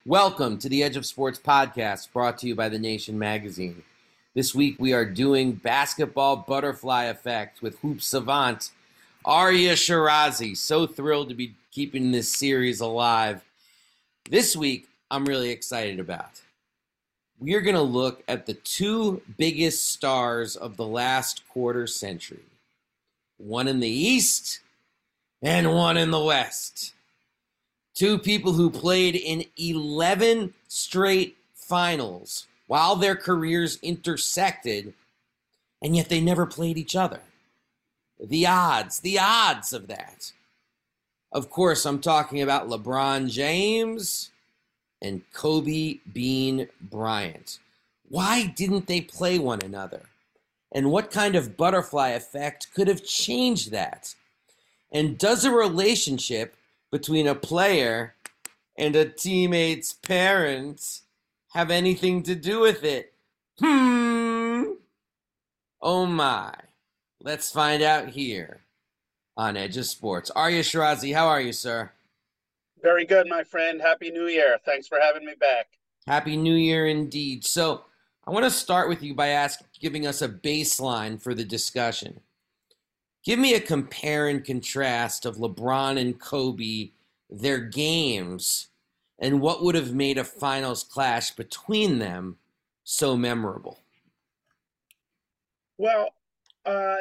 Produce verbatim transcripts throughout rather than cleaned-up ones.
Welcome to the Edge of Sports podcast, brought to you by The Nation magazine. This week we are doing basketball butterfly effect with hoop savant Arya Shirazi. So thrilled to be keeping this series alive. This week I'm really excited about. We are going to look at the two biggest stars of the last quarter century. One in the East and one in the West. Two people who played in eleven straight finals while their careers intersected, and yet they never played each other. The odds, the odds of that. Of course, I'm talking about LeBron James and Kobe Bean Bryant. Why didn't they play one another? And what kind of butterfly effect could have changed that? And does a relationship between a player and a teammate's parents have anything to do with it? Hmm. Oh my. Let's find out here on Edge of Sports. Arya Shirazi, how are you, sir? Very good, my friend. Happy New Year. Thanks for having me back. Happy New Year indeed. So I want to start with you by asking, giving us a baseline for the discussion. Give me a compare and contrast of LeBron and Kobe, their games, and what would have made a finals clash between them so memorable. Well, uh,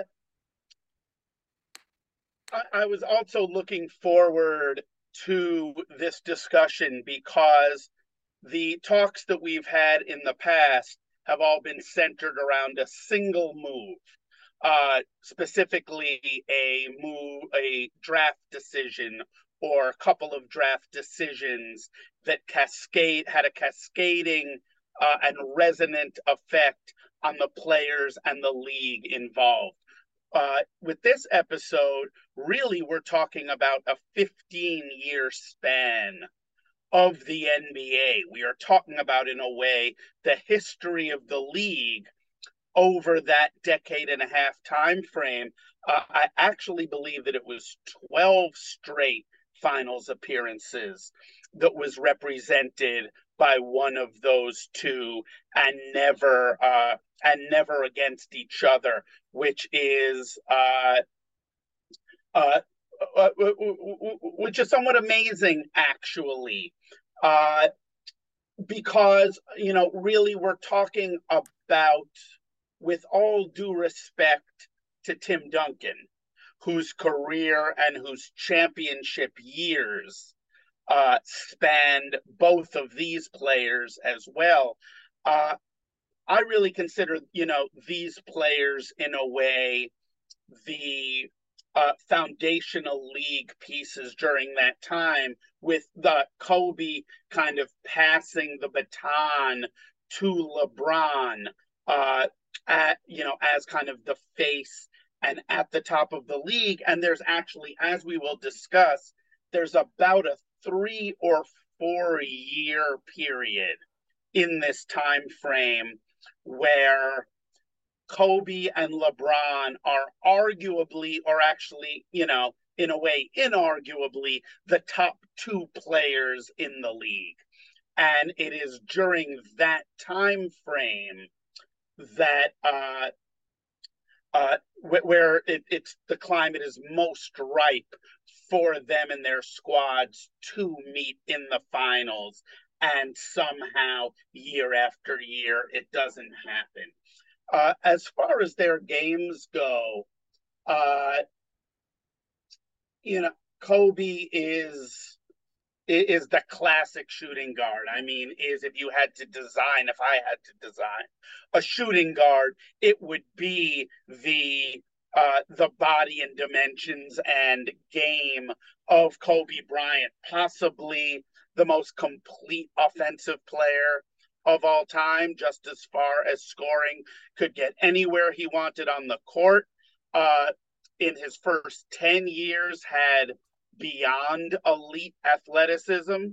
I, I was also looking forward to this discussion because the talks that we've had in the past have all been centered around a single move. Uh, specifically a move, a draft decision or a couple of draft decisions that cascade had a cascading uh, and resonant effect on the players and the league involved. Uh, with this episode, really, we're talking about a fifteen-year span of the N B A. We are talking about, in a way, the history of the league over that decade and a half time frame. uh, I actually believe that it was twelve straight finals appearances that was represented by one of those two, and never uh, and never against each other, which is uh, uh, uh, which is somewhat amazing, actually, uh, because you know, really, we're talking about, with all due respect to Tim Duncan, whose career and whose championship years uh, spanned both of these players as well. Uh, I really consider, you know, these players in a way the uh, foundational league pieces during that time, with the Kobe kind of passing the baton to LeBron, uh, at, you know, as kind of the face and at the top of the league. And there's actually, as we will discuss, there's about a three or four year period in this time frame where Kobe and LeBron are arguably, or actually, you know, in a way, inarguably, the top two players in the league. And it is during that time frame that uh, uh, where it, it's the climate is most ripe for them and their squads to meet in the finals, and somehow year after year it doesn't happen. Uh, as far as their games go, uh, you know, Kobe is is the classic shooting guard. I mean, is if you had to design, if I had to design a shooting guard, it would be the uh, the body and dimensions and game of Kobe Bryant, possibly the most complete offensive player of all time, just as far as scoring, could get anywhere he wanted on the court. Uh, in his first ten years, had beyond elite athleticism,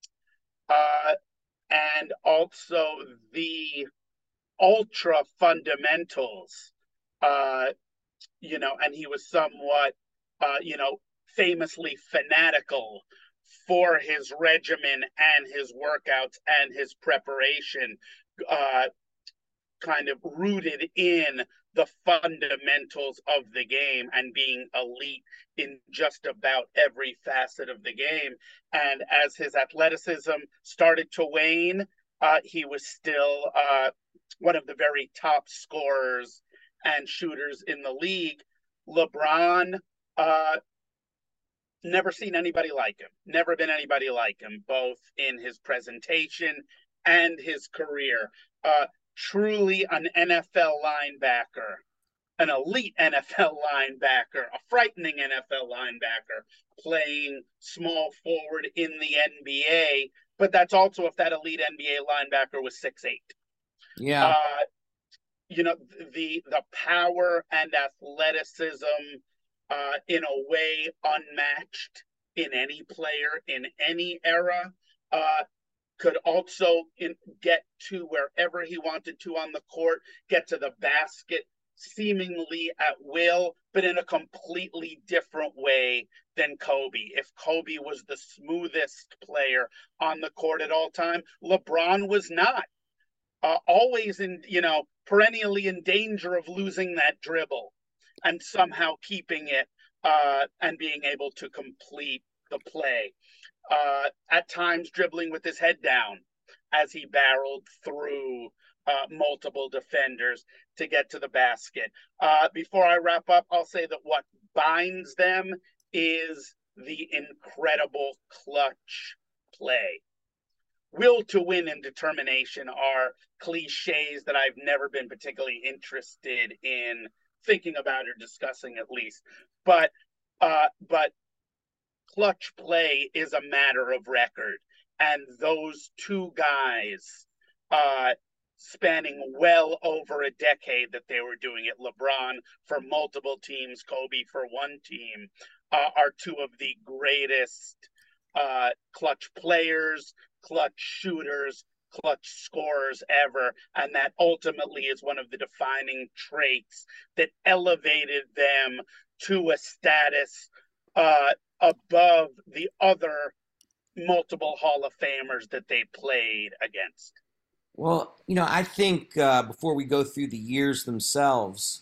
uh, and also the ultra fundamentals, uh, you know, and he was somewhat, uh, you know, famously fanatical for his regimen and his workouts and his preparation, uh, kind of rooted in the fundamentals of the game and being elite in just about every facet of the game. And as his athleticism started to wane, uh, he was still uh, one of the very top scorers and shooters in the league. LeBron, uh, never seen anybody like him, never been anybody like him, both in his presentation and his career. Uh, truly an N F L linebacker, an elite N F L linebacker, a frightening N F L linebacker, playing small forward in the N B A. But that's also if that elite N B A linebacker was six eight. Yeah. Uh, you know, the the power and athleticism uh, in a way unmatched in any player in any era. Uh, could also in, get to wherever he wanted to on the court, get to the basket seemingly at will, but in a completely different way than Kobe. If Kobe was the smoothest player on the court at all time, LeBron was not. Uh, always in, you know, perennially in danger of losing that dribble and somehow keeping it uh, and being able to complete the play. Uh, at times dribbling with his head down as he barreled through uh, multiple defenders to get to the basket. Uh, before I wrap up, I'll say that what binds them is the incredible clutch play. Will to win and determination are cliches that I've never been particularly interested in thinking about or discussing, at least. But uh, but clutch play is a matter of record. And those two guys, uh, spanning well over a decade that they were doing it, LeBron for multiple teams, Kobe for one team, uh, are two of the greatest uh, clutch players, clutch shooters, clutch scorers ever. And that ultimately is one of the defining traits that elevated them to a status uh, above the other multiple Hall of Famers that they played against. Well, you know, I think uh, before we go through the years themselves,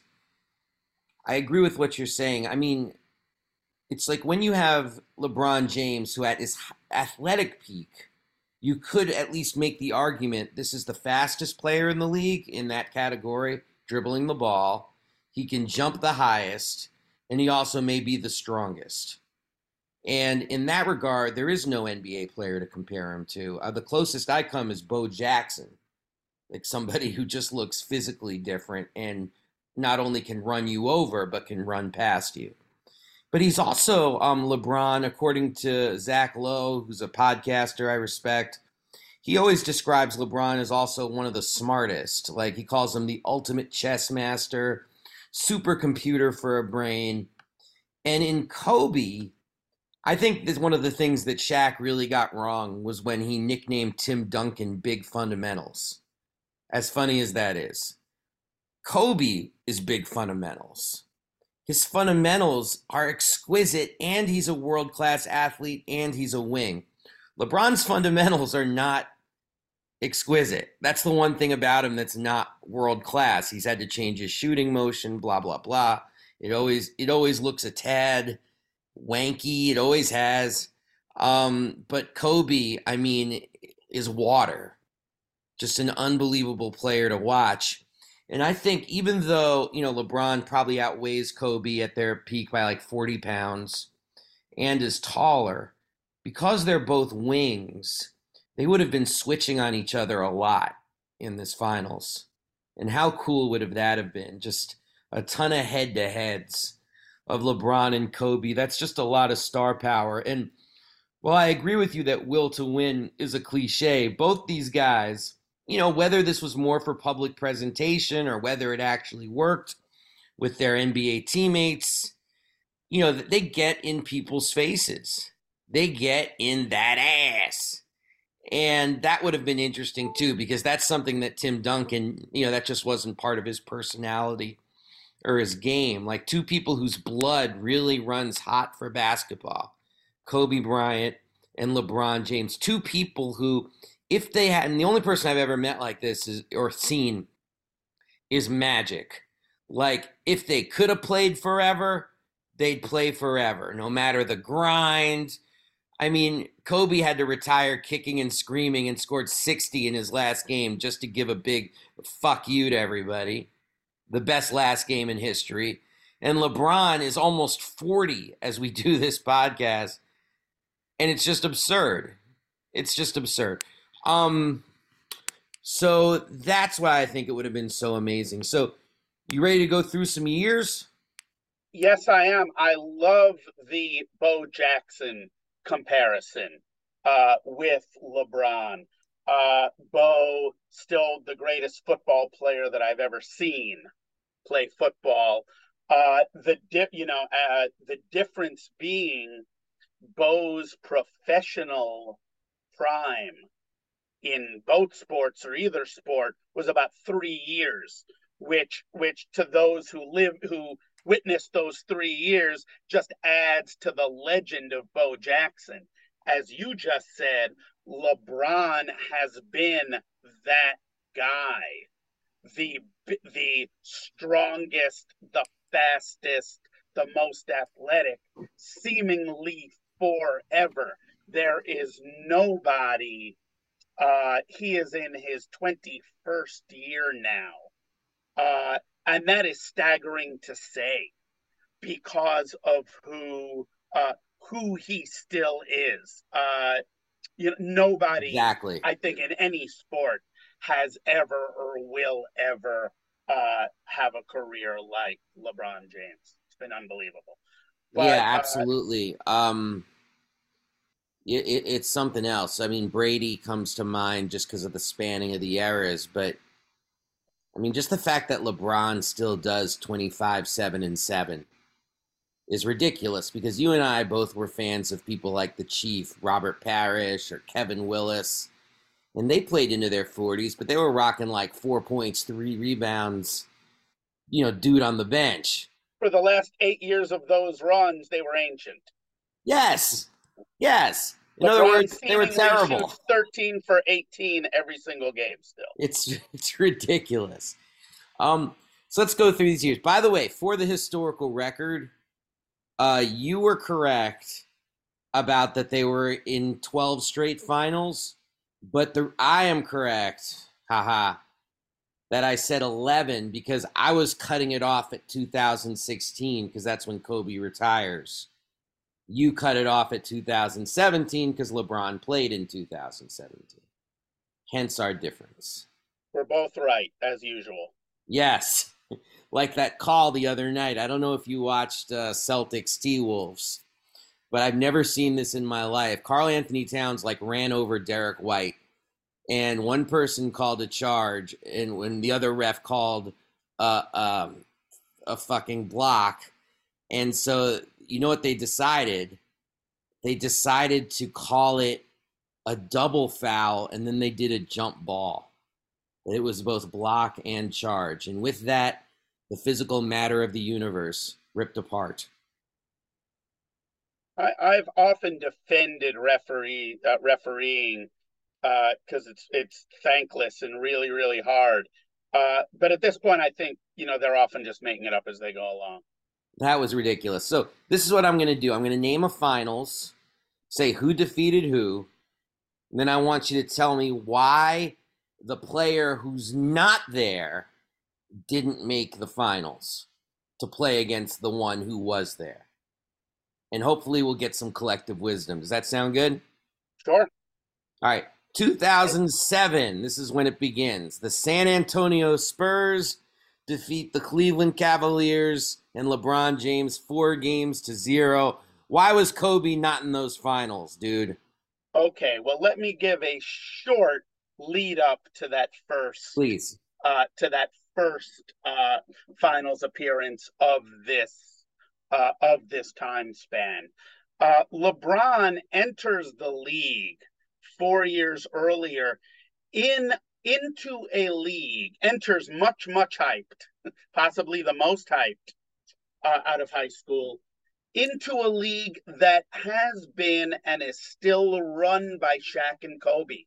I agree with what you're saying. I mean, it's like when you have LeBron James, who at his athletic peak, you could at least make the argument this is the fastest player in the league in that category, dribbling the ball. He can jump the highest, and he also may be the strongest. And in that regard, there is no N B A player to compare him to. Uh, the closest I come is Bo Jackson, like somebody who just looks physically different and not only can run you over, but can run past you. But he's also um, LeBron, according to Zach Lowe, who's a podcaster I respect. He always describes LeBron as also one of the smartest. Like he calls him the ultimate chess master, supercomputer for a brain. And in Kobe, I think that one of the things that Shaq really got wrong was when he nicknamed Tim Duncan Big Fundamentals. As funny as that is. Kobe is Big Fundamentals. His fundamentals are exquisite, and he's a world-class athlete, and he's a wing. LeBron's fundamentals are not exquisite. That's the one thing about him that's not world-class. He's had to change his shooting motion, blah, blah, blah. It always, it always looks a tad wanky. It always has. Um, but Kobe, I mean, is water. Just an unbelievable player to watch. And I think even though, you know, LeBron probably outweighs Kobe at their peak by like forty pounds and is taller, because they're both wings, they would have been switching on each other a lot in this finals. And how cool would have that have been? Just a ton of head-to-heads of LeBron and Kobe. That's just a lot of star power. And while I agree with you that will to win is a cliche, both these guys, you know, whether this was more for public presentation or whether it actually worked with their N B A teammates, you know, they get in people's faces. They get in that ass. And that would have been interesting too, because that's something that Tim Duncan, you know, that just wasn't part of his personality or his game. Like two people whose blood really runs hot for basketball, Kobe Bryant and LeBron James, two people who, if they had, and the only person I've ever met like this is or seen is Magic. Like, if they could have played forever, they'd play forever, no matter the grind. I mean, Kobe had to retire kicking and screaming and scored sixty in his last game just to give a big fuck you to everybody. The best last game in history. And LeBron is almost forty as we do this podcast. And it's just absurd. It's just absurd. Um, so that's why I think it would have been so amazing. So you ready to go through some years? Yes, I am. I love the Bo Jackson comparison uh, with LeBron. Uh, Bo, still the greatest football player that I've ever seen play football. Uh, the di- you know uh, the difference being Bo's professional prime in both sports or either sport was about three years, which which to those who live who witnessed those three years just adds to the legend of Bo Jackson. As you just said, LeBron has been that guy, the the strongest, the fastest, the most athletic, seemingly forever. There is nobody. Uh, he is in his twenty-first year now. Uh, and that is staggering to say because of who uh, who he still is. Uh, you know, nobody, Exactly. I think, in any sport has ever or will ever uh, have a career like LeBron James. It's been unbelievable. But, yeah, absolutely. Uh, um, it, it, it's something else. I mean, Brady comes to mind just because of the spanning of the eras, but I mean, just the fact that LeBron still does twenty-five, seven, and seven is ridiculous because you and I both were fans of people like the Chief, Robert Parrish, or Kevin Willis, and they played into their forties, but they were rocking like four points, three rebounds, you know, dude on the bench. For the last eight years of those runs, they were ancient. Yes, yes. In LeBron other words, they were terrible. Shoots thirteen for eighteen every single game still. It's it's ridiculous. Um, so let's go through these years. By the way, for the historical record, uh, you were correct about that they were in twelve straight finals, but the I am correct, haha, that I said eleven because I was cutting it off at two thousand sixteen because that's when Kobe retires. You cut it off at two thousand seventeen because LeBron played in two thousand seventeen. Hence our difference. We're both right, as usual. Yes. Like that call the other night. I don't know if you watched uh, Celtics T-Wolves, but I've never seen this in my life. Karl Anthony Towns like ran over Derek White, and one person called a charge, and when the other ref called uh, um, a fucking block. And so you know what they decided? They decided to call it a double foul, and then they did a jump ball. It was both block and charge. And with that, the physical matter of the universe ripped apart. I, I've often defended referee uh, refereeing because uh, it's it's thankless and really, really hard. Uh, but at this point, I think, you know, they're often just making it up as they go along. That was ridiculous. So this is what I'm going to do. I'm going to name a finals, say who defeated who, and then I want you to tell me why the player who's not there didn't make the finals to play against the one who was there. And hopefully we'll get some collective wisdom. Does that sound good? Sure. All right. two thousand seven, this is when it begins. The San Antonio Spurs defeat the Cleveland Cavaliers and LeBron James four games to zero. Why was Kobe not in those finals, dude? Okay, well, let me give a short lead up to that first, please, uh, to that first uh, finals appearance of this uh, of this time span. Uh, LeBron enters the league four years earlier in into a league, enters much much hyped, possibly the most hyped uh, out of high school, into a league that has been and is still run by Shaq and Kobe.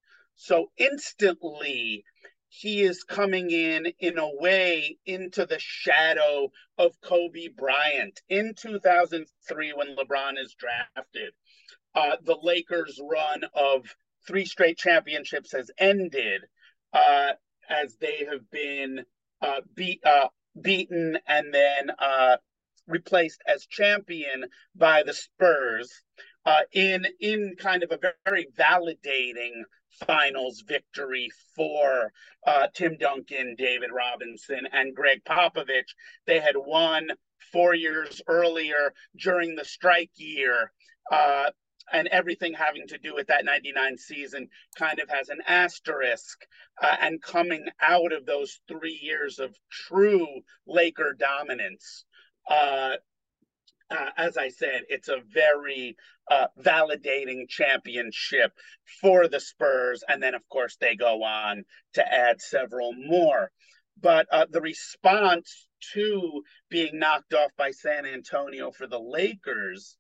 So instantly, he is coming in, in a way, into the shadow of Kobe Bryant. In two thousand three, when LeBron is drafted, uh, the Lakers' run of three straight championships has ended, uh, as they have been uh, beat, uh, beaten and then uh, replaced as champion by the Spurs, uh, in in kind of a very validating finals victory for uh, Tim Duncan, David Robinson, and Greg Popovich. They had won four years earlier during the strike year. Uh, and everything having to do with that ninety-nine season kind of has an asterisk. Uh, and coming out of those three years of true Laker dominance, uh, uh, as I said, it's a very uh, validating championship for the Spurs. And then, of course, they go on to add several more. But uh, the response to being knocked off by San Antonio for the Lakers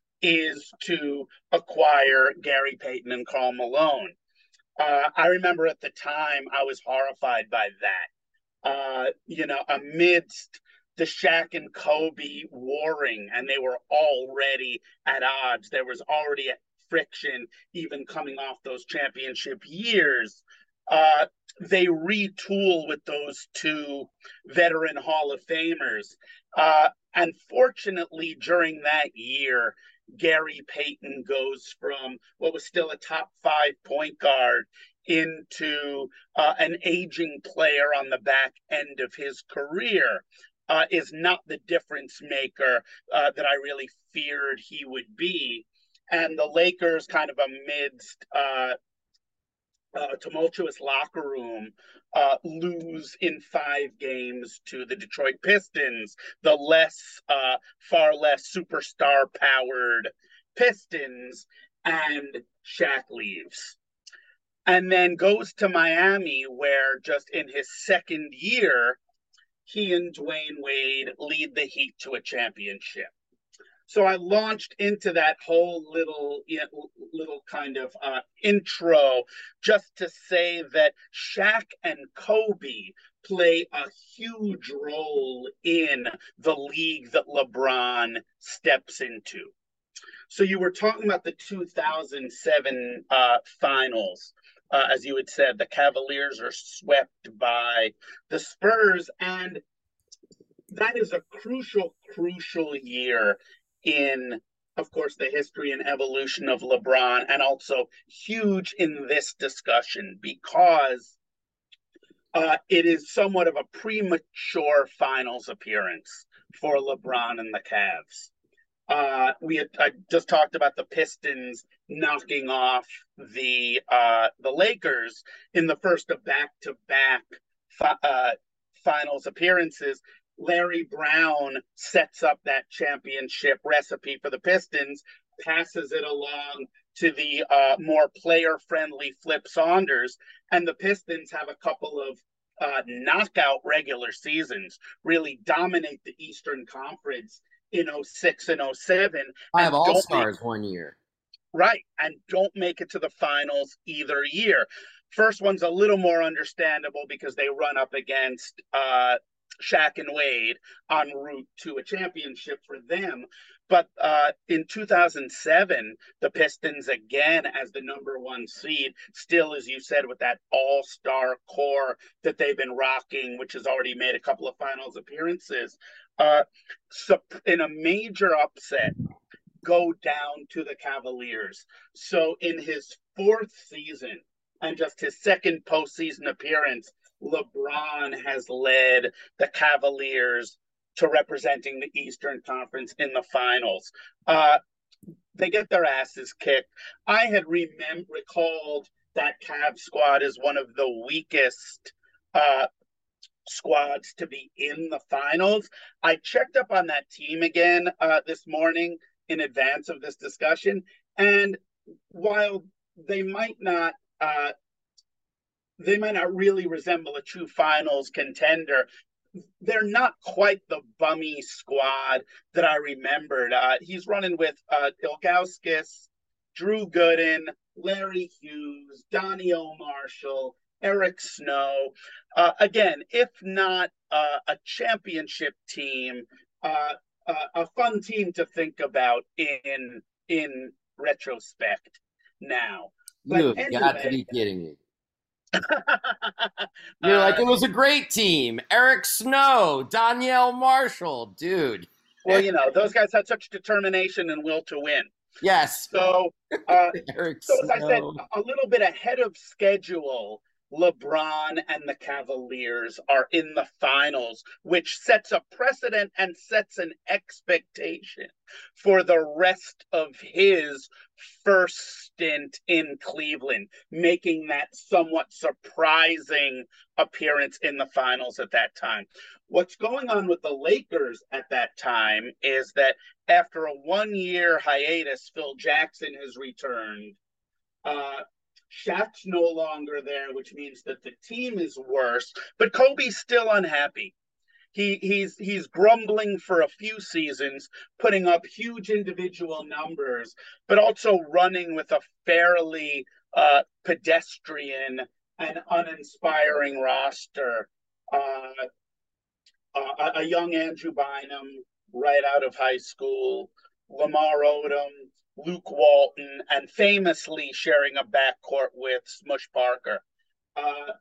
is to acquire Gary Payton and Karl Malone. Uh, I remember at the time I was horrified by that. Uh, you know, amidst the Shaq and Kobe warring, and they were already at odds. There was already a friction, even coming off those championship years. Uh, they retool with those two veteran Hall of Famers. Uh, and fortunately, during that year, Gary Payton goes from what was still a top five point guard into uh, an aging player on the back end of his career. Uh, is not the difference maker uh, that I really feared he would be. And the Lakers, kind of amidst uh, a tumultuous locker room, uh, lose in five games to the Detroit Pistons, the less, uh, far less superstar powered Pistons, and Shaq leaves. And then goes to Miami, where just in his second year, he and Dwayne Wade lead the Heat to a championship. So I launched into that whole little, you know, little kind of uh, intro just to say that Shaq and Kobe play a huge role in the league that LeBron steps into. So you were talking about the two thousand seven uh, finals. Uh, as you had said, the Cavaliers are swept by the Spurs, and that is a crucial, crucial year in, of course, the history and evolution of LeBron, and also huge in this discussion because uh, it is somewhat of a premature finals appearance for LeBron and the Cavs. Uh, we had, I just talked about the Pistons knocking off the uh, the Lakers in the first of back-to-back fi- uh, finals appearances. Larry Brown sets up that championship recipe for the Pistons, passes it along to the uh, more player-friendly Flip Saunders, and the Pistons have a couple of uh, knockout regular seasons, really dominate the Eastern Conference in oh six and oh seven. I have All-Stars make, one year. Right, and don't make it to the finals either year. First one's a little more understandable because they run up against uh, Shaq and Wade en route to a championship for them. But uh, in two thousand seven, the Pistons, again, as the number one seed, still, as you said, with that all-star core that they've been rocking, which has already made a couple of finals appearances, uh, so in a major upset, go down to the Cavaliers. So in his fourth season and just his second postseason appearance, LeBron has led the Cavaliers to representing the Eastern Conference in the finals. Uh, they get their asses kicked. I had remem- recalled that Cavs squad as one of the weakest uh, squads to be in the finals. I checked up on that team again uh, this morning in advance of this discussion, and while they might not uh, they might not really resemble a true finals contender, they're not quite the bummy squad that I remembered. Uh, he's running with uh, Ilgauskas, Drew Gooden, Larry Hughes, Daniel Marshall, Eric Snow. Uh, again, if not uh, a championship team, uh, uh, a fun team to think about in in retrospect now. But You've got to anyway, be kidding me. You're like, uh, it was a great team. Eric Snow, Danielle Marshall, dude. well, you know, those guys had such determination and will to win. Yes. So, uh, Eric so as I said, Snow. a little bit ahead of schedule, LeBron and the Cavaliers are in the finals, which sets a precedent and sets an expectation for the rest of his first stint in Cleveland, making that somewhat surprising appearance in the finals at that time. What's going on with the Lakers at that time is that after a one-year hiatus, Phil Jackson has returned. Uh, Shaq's no longer there, which means that the team is worse, but Kobe's still unhappy. He he's he's grumbling for a few seasons, putting up huge individual numbers, but also running with a fairly uh, pedestrian and uninspiring roster. Uh, uh, a young Andrew Bynum right out of high school, Lamar Odom, Luke Walton, and famously sharing a backcourt with Smush Parker. Uh,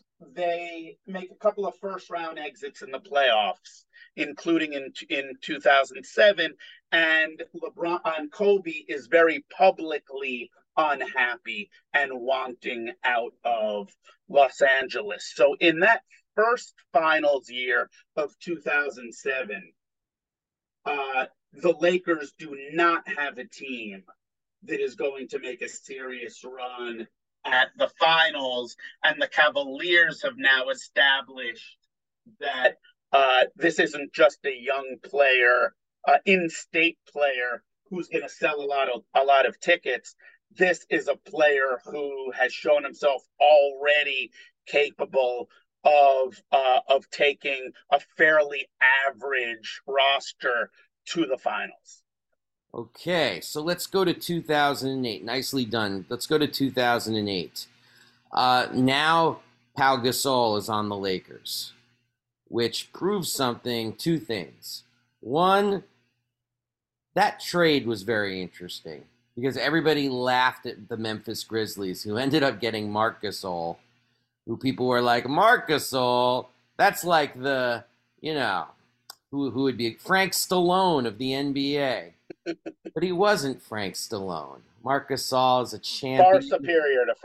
they make a couple of first round exits in the playoffs, including in in two thousand seven, and LeBron and Kobe is very publicly unhappy and wanting out of Los Angeles. So in that first finals year of two thousand seven, uh, the Lakers do not have a team that is going to make a serious run at the finals, and the Cavaliers have now established that uh, this isn't just a young player, uh, in-state player who's going to sell a lot of a lot of tickets. This is a player who has shown himself already capable of uh, of taking a fairly average roster to the finals. Okay, so let's go to two thousand eight. Nicely done. Let's go to two thousand eight. Uh, now Pau Gasol is on the Lakers, which proves something, two things. One, that trade was very interesting because everybody laughed at the Memphis Grizzlies, who ended up getting Marc Gasol, who people were like, Marc Gasol, that's like the, you know, who, who would be Frank Stallone of the N B A. But he wasn't Frank Stallone. Marc Gasol is a champion. Far superior to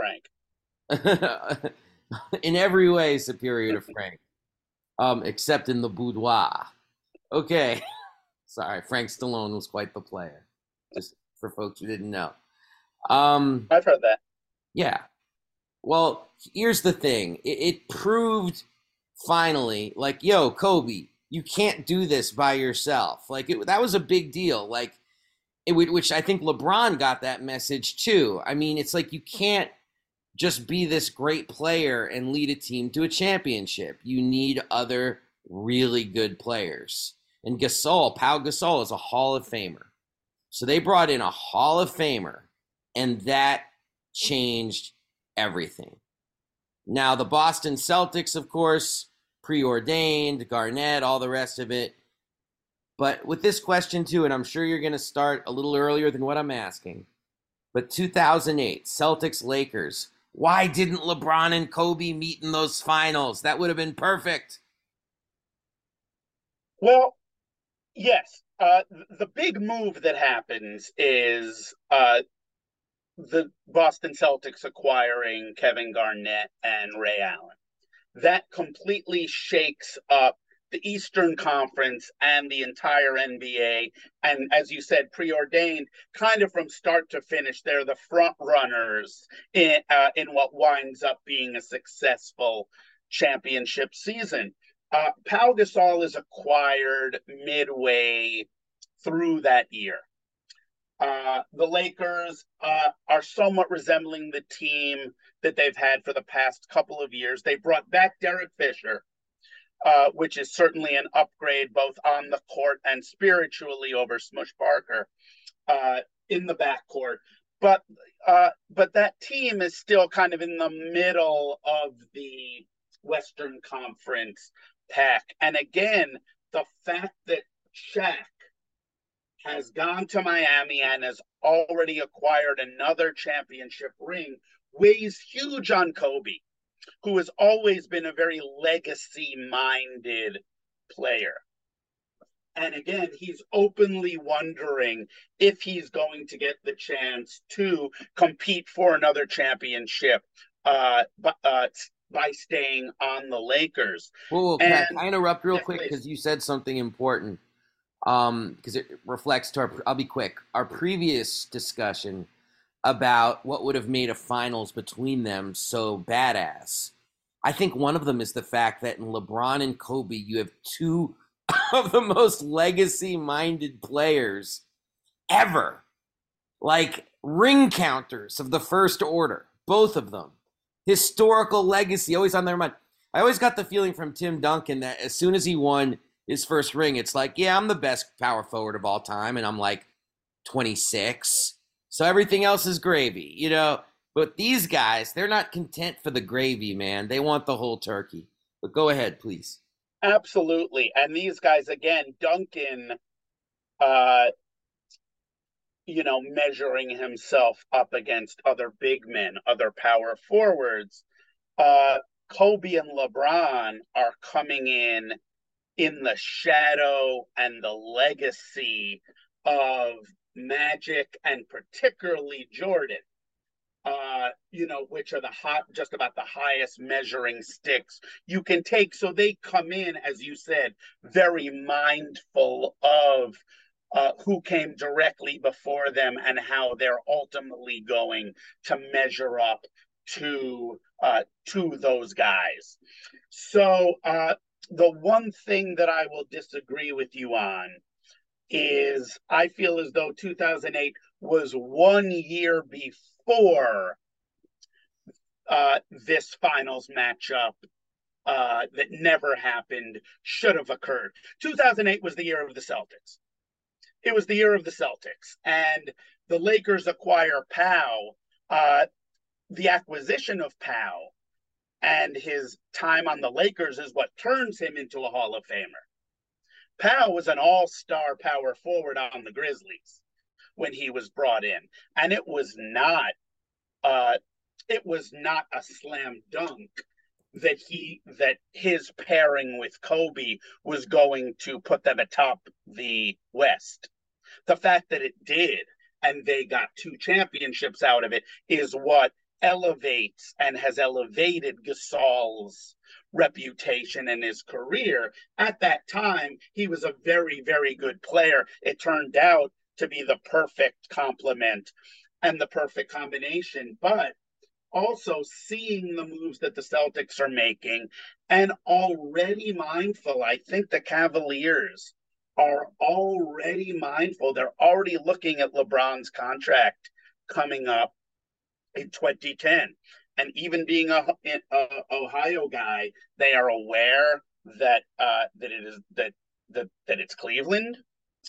Frank. In every way superior to Frank, um, except in the boudoir. Okay. Sorry, Frank Stallone was quite the player, just for folks who didn't know. Um, I've heard that. Yeah. Well, here's the thing. It, it proved finally, like, yo, Kobe, you can't do this by yourself. Like, it, that was a big deal. Like, it, which I think LeBron got that message too. I mean, it's like you can't just be this great player and lead a team to a championship. You need other really good players. And Gasol, Pau Gasol is a Hall of Famer. So they brought in a Hall of Famer, and that changed everything. Now, the Boston Celtics, of course, preordained, Garnett, all the rest of it. But with this question, too, and I'm sure you're going to start a little earlier than what I'm asking, but two thousand eight, Celtics-Lakers, why didn't LeBron and Kobe meet in those finals? That would have been perfect. Well, yes. Uh, the big move that happens is uh, the Boston Celtics acquiring Kevin Garnett and Ray Allen. That completely shakes up the Eastern Conference and the entire N B A. And as you said, preordained, kind of from start to finish, they're the front runners in, uh, in what winds up being a successful championship season. Uh, Pau Gasol is acquired midway through that year. Uh, the Lakers uh, are somewhat resembling the team that they've had for the past couple of years. They brought back Derek Fisher, uh, which is certainly an upgrade both on the court and spiritually over Smush Parker uh, in the backcourt. But uh, but that team is still kind of in the middle of the Western Conference pack. And again, the fact that Shaq has gone to Miami and has already acquired another championship ring weighs huge on Kobe, who has always been a very legacy-minded player. And again, he's openly wondering if he's going to get the chance to compete for another championship uh, uh, by staying on the Lakers. Whoa, whoa, and, can I interrupt real yeah, quick because you said something important? Um, because it reflects to our. I'll be quick. Our previous discussion about what would have made a finals between them so badass. I think one of them is the fact that in LeBron and Kobe, you have two of the most legacy-minded players ever. Like ring counters of the first order, both of them. Historical legacy, always on their mind. I always got the feeling from Tim Duncan that as soon as he won his first ring, it's like, yeah, I'm the best power forward of all time, and I'm like twenty-six. So everything else is gravy, you know? But these guys, they're not content for the gravy, man. They want the whole turkey. But go ahead, please. Absolutely. And these guys, again, Duncan, uh, you know, measuring himself up against other big men, other power forwards. Uh, Kobe and LeBron are coming in in the shadow and the legacy of Magic and particularly Jordan. Uh, you know, which are the hot, just about the highest measuring sticks you can take. So they come in, as you said, very mindful of uh, who came directly before them and how they're ultimately going to measure up to uh, to those guys. So uh, the one thing that I will disagree with you on is I feel as though two thousand eight was one year before uh, this finals matchup uh, that never happened should have occurred. two thousand eight was the year of the Celtics. It was the year of the Celtics. And the Lakers acquire Pau. Uh, the acquisition of Pau and his time on the Lakers is what turns him into a Hall of Famer. Pau was an all-star power forward on the Grizzlies when he was brought in. And it was not uh, it was not a slam dunk that he that his pairing with Kobe was going to put them atop the West. The fact that it did and they got two championships out of it is what elevates and has elevated Gasol's reputation and his career. At that time, he was a very, very good player. It turned out to be the perfect complement and the perfect combination. But also seeing the moves that the Celtics are making and already mindful, I think the Cavaliers are already mindful. They're already looking at LeBron's contract coming up in twenty ten. And even being a, a Ohio guy, they are aware that uh, that it is that that that it's Cleveland,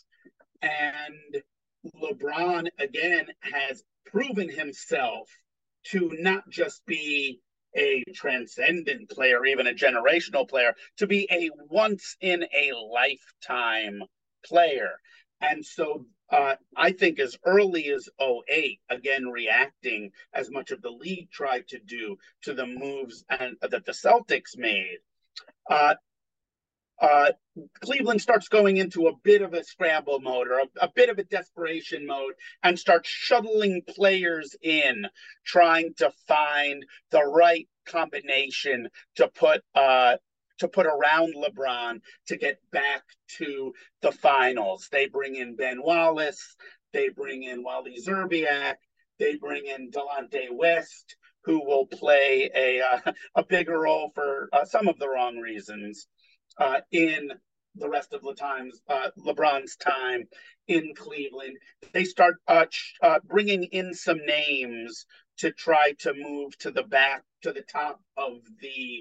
and LeBron again has proven himself to not just be a transcendent player, even a generational player, to be a once in a lifetime player. And so uh, I think as early as oh eight, again, reacting as much of the league tried to do to the moves and, uh, that the Celtics made, uh, uh, Cleveland starts going into a bit of a scramble mode or a, a bit of a desperation mode and starts shuttling players in, trying to find the right combination to put uh, to put around LeBron to get back to the finals. They bring in Ben Wallace, they bring in Wally Zerbiak, they bring in Delonte West, who will play a uh, a bigger role for uh, some of the wrong reasons. Uh, in the rest of the times, uh, LeBron's time in Cleveland, they start uh, uh, bringing in some names to try to move to the back, to the top of the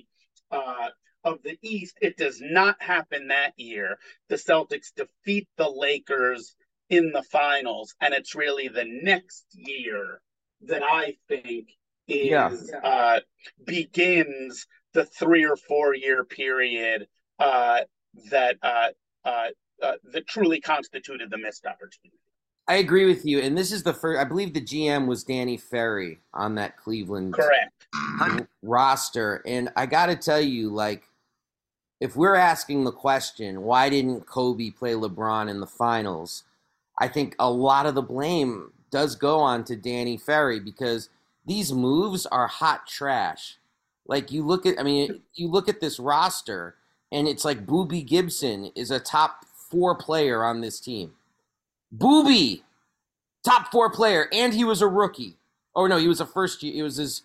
uh, of the East. It does not happen that year. The Celtics defeat the Lakers in the finals, and it's really the next year that I think Yeah. is uh, begins the three or four year period uh, that uh, uh, uh, that truly constituted the missed opportunity. I agree with you. And this is the first, I believe the G M was Danny Ferry on that Cleveland Correct. roster. And I got to tell you, like, if we're asking the question, why didn't Kobe play LeBron in the finals? I think a lot of the blame does go on to Danny Ferry because these moves are hot trash. Like you look at, I mean, you look at this roster, and it's like Boobie Gibson is a top four player on this team. Boobie, top four player, and he was a rookie. Oh no, he was a first year. It was his,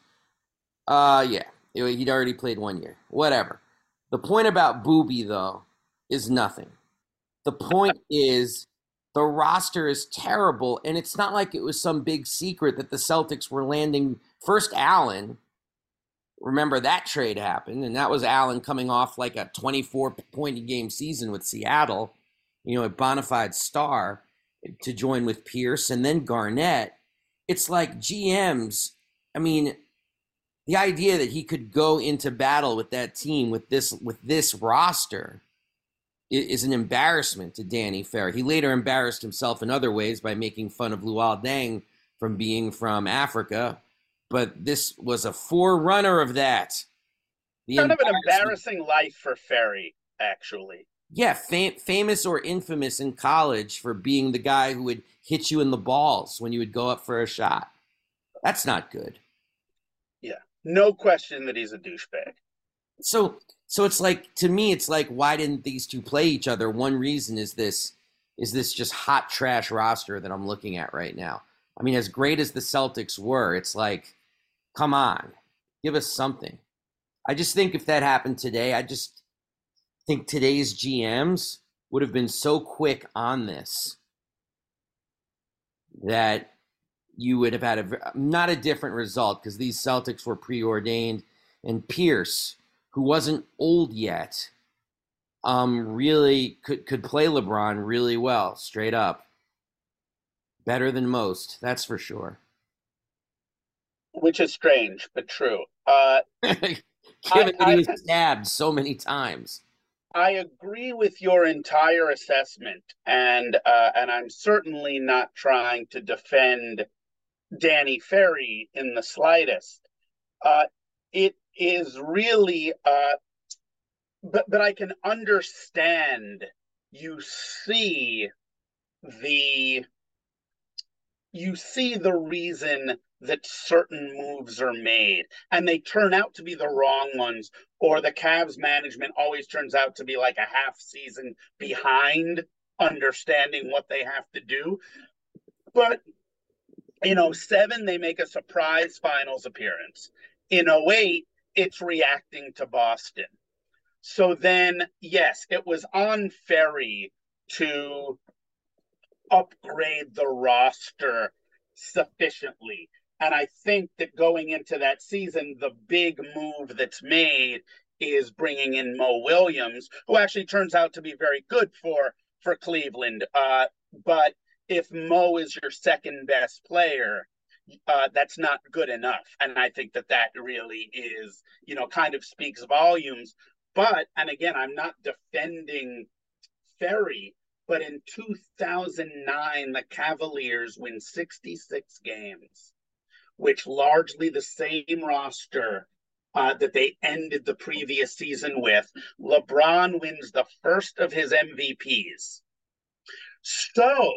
uh, yeah, he'd already played one year. Whatever. The point about Boobie though is nothing. The point is the roster is terrible, and it's not like it was some big secret that the Celtics were landing first Allen. Remember that trade happened, and that was Allen coming off like a twenty-four point a game season with Seattle, you know, a bona fide star to join with Pierce, and then Garnett. It's like G Ms, I mean, the idea that he could go into battle with that team with this with this roster is an embarrassment to Danny Ferry. He later embarrassed himself in other ways by making fun of Luol Deng from being from Africa, but this was a forerunner of that. The kind of an embarrassing life for Ferry, actually. Yeah, fam- famous or infamous in college for being the guy who would hit you in the balls when you would go up for a shot. That's not good. Yeah, no question that he's a douchebag. So, so it's like, to me, it's like, why didn't these two play each other? One reason is this, is this just hot trash roster that I'm looking at right now. I mean, as great as the Celtics were, it's like, come on, give us something. I just think if that happened today, I just think today's G Ms would have been so quick on this that you would have had a, not a different result because these Celtics were preordained, and Pierce, who wasn't old yet, um, really could, could play LeBron really well, straight up. Better than most, that's for sure. Which is strange, but true. Uh, Given that he was stabbed so many times. I agree with your entire assessment, and uh, and I'm certainly not trying to defend Danny Ferry in the slightest. Uh, it is really, uh, but but I can understand. You see the you see the reason that certain moves are made, and they turn out to be the wrong ones, or the Cavs management always turns out to be like a half season behind understanding what they have to do. But in oh seven, they make a surprise finals appearance. In oh eight, it's reacting to Boston. So then, yes, it was on Ferry to upgrade the roster sufficiently. And I think that going into that season, the big move that's made is bringing in Mo Williams, who actually turns out to be very good for, for Cleveland. Uh, but if Mo is your second best player, uh, that's not good enough. And I think that that really is, you know, kind of speaks volumes. But, and again, I'm not defending Ferry, but in two thousand nine, the Cavaliers win sixty-six games, which largely the same roster uh, that they ended the previous season with. LeBron wins the first of his M V Ps. So,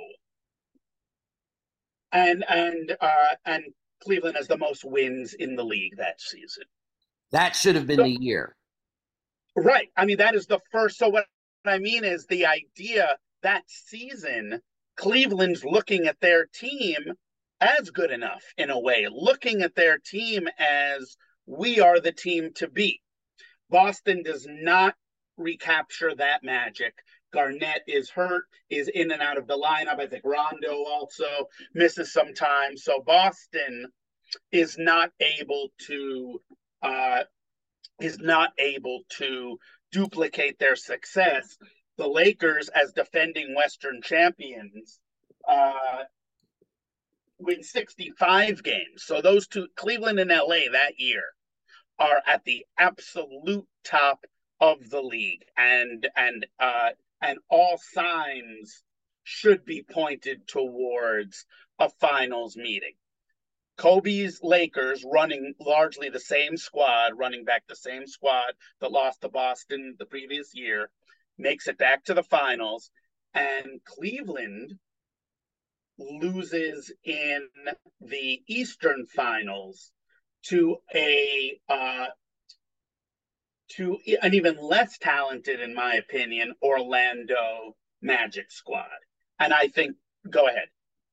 and and uh, and Cleveland has the most wins in the league that season. That should have been so, the year. Right. I mean, that is the first. So what I mean is the idea that season, Cleveland's looking at their team as good enough in a way, looking at their team as we are the team to beat. Boston does not recapture that magic. Garnett is hurt, is in and out of the lineup. I think Rondo also misses some time. So Boston is not able to uh, is not able to duplicate their success. The Lakers, as defending Western champions, uh, win sixty-five games. So those two, Cleveland and L A that year, are at the absolute top of the league, and and uh, and all signs should be pointed towards a finals meeting. Kobe's Lakers, running largely the same squad, running back the same squad that lost to Boston the previous year, makes it back to the finals, and Cleveland loses in the Eastern Finals to a uh, to an even less talented, in my opinion, Orlando Magic squad. And I think, go ahead.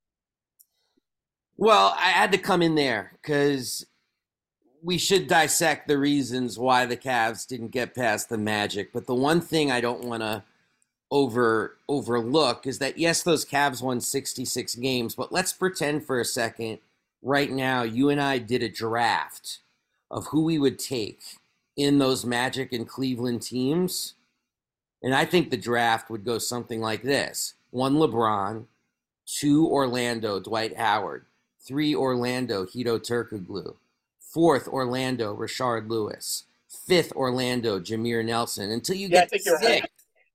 Well, I had to come in there because we should dissect the reasons why the Cavs didn't get past the Magic. But the one thing I don't want to over overlook is that, yes, those Cavs won sixty-six games, but let's pretend for a second right now you and I did a draft of who we would take in those Magic and Cleveland teams. And I think the draft would go something like this. One, LeBron. Two, Orlando, Dwight Howard. Three, Orlando, Hedo Turkoglu. Fourth, Orlando, Rashard Lewis. Fifth, Orlando, Jameer Nelson. Until you yeah, get to sixth, right.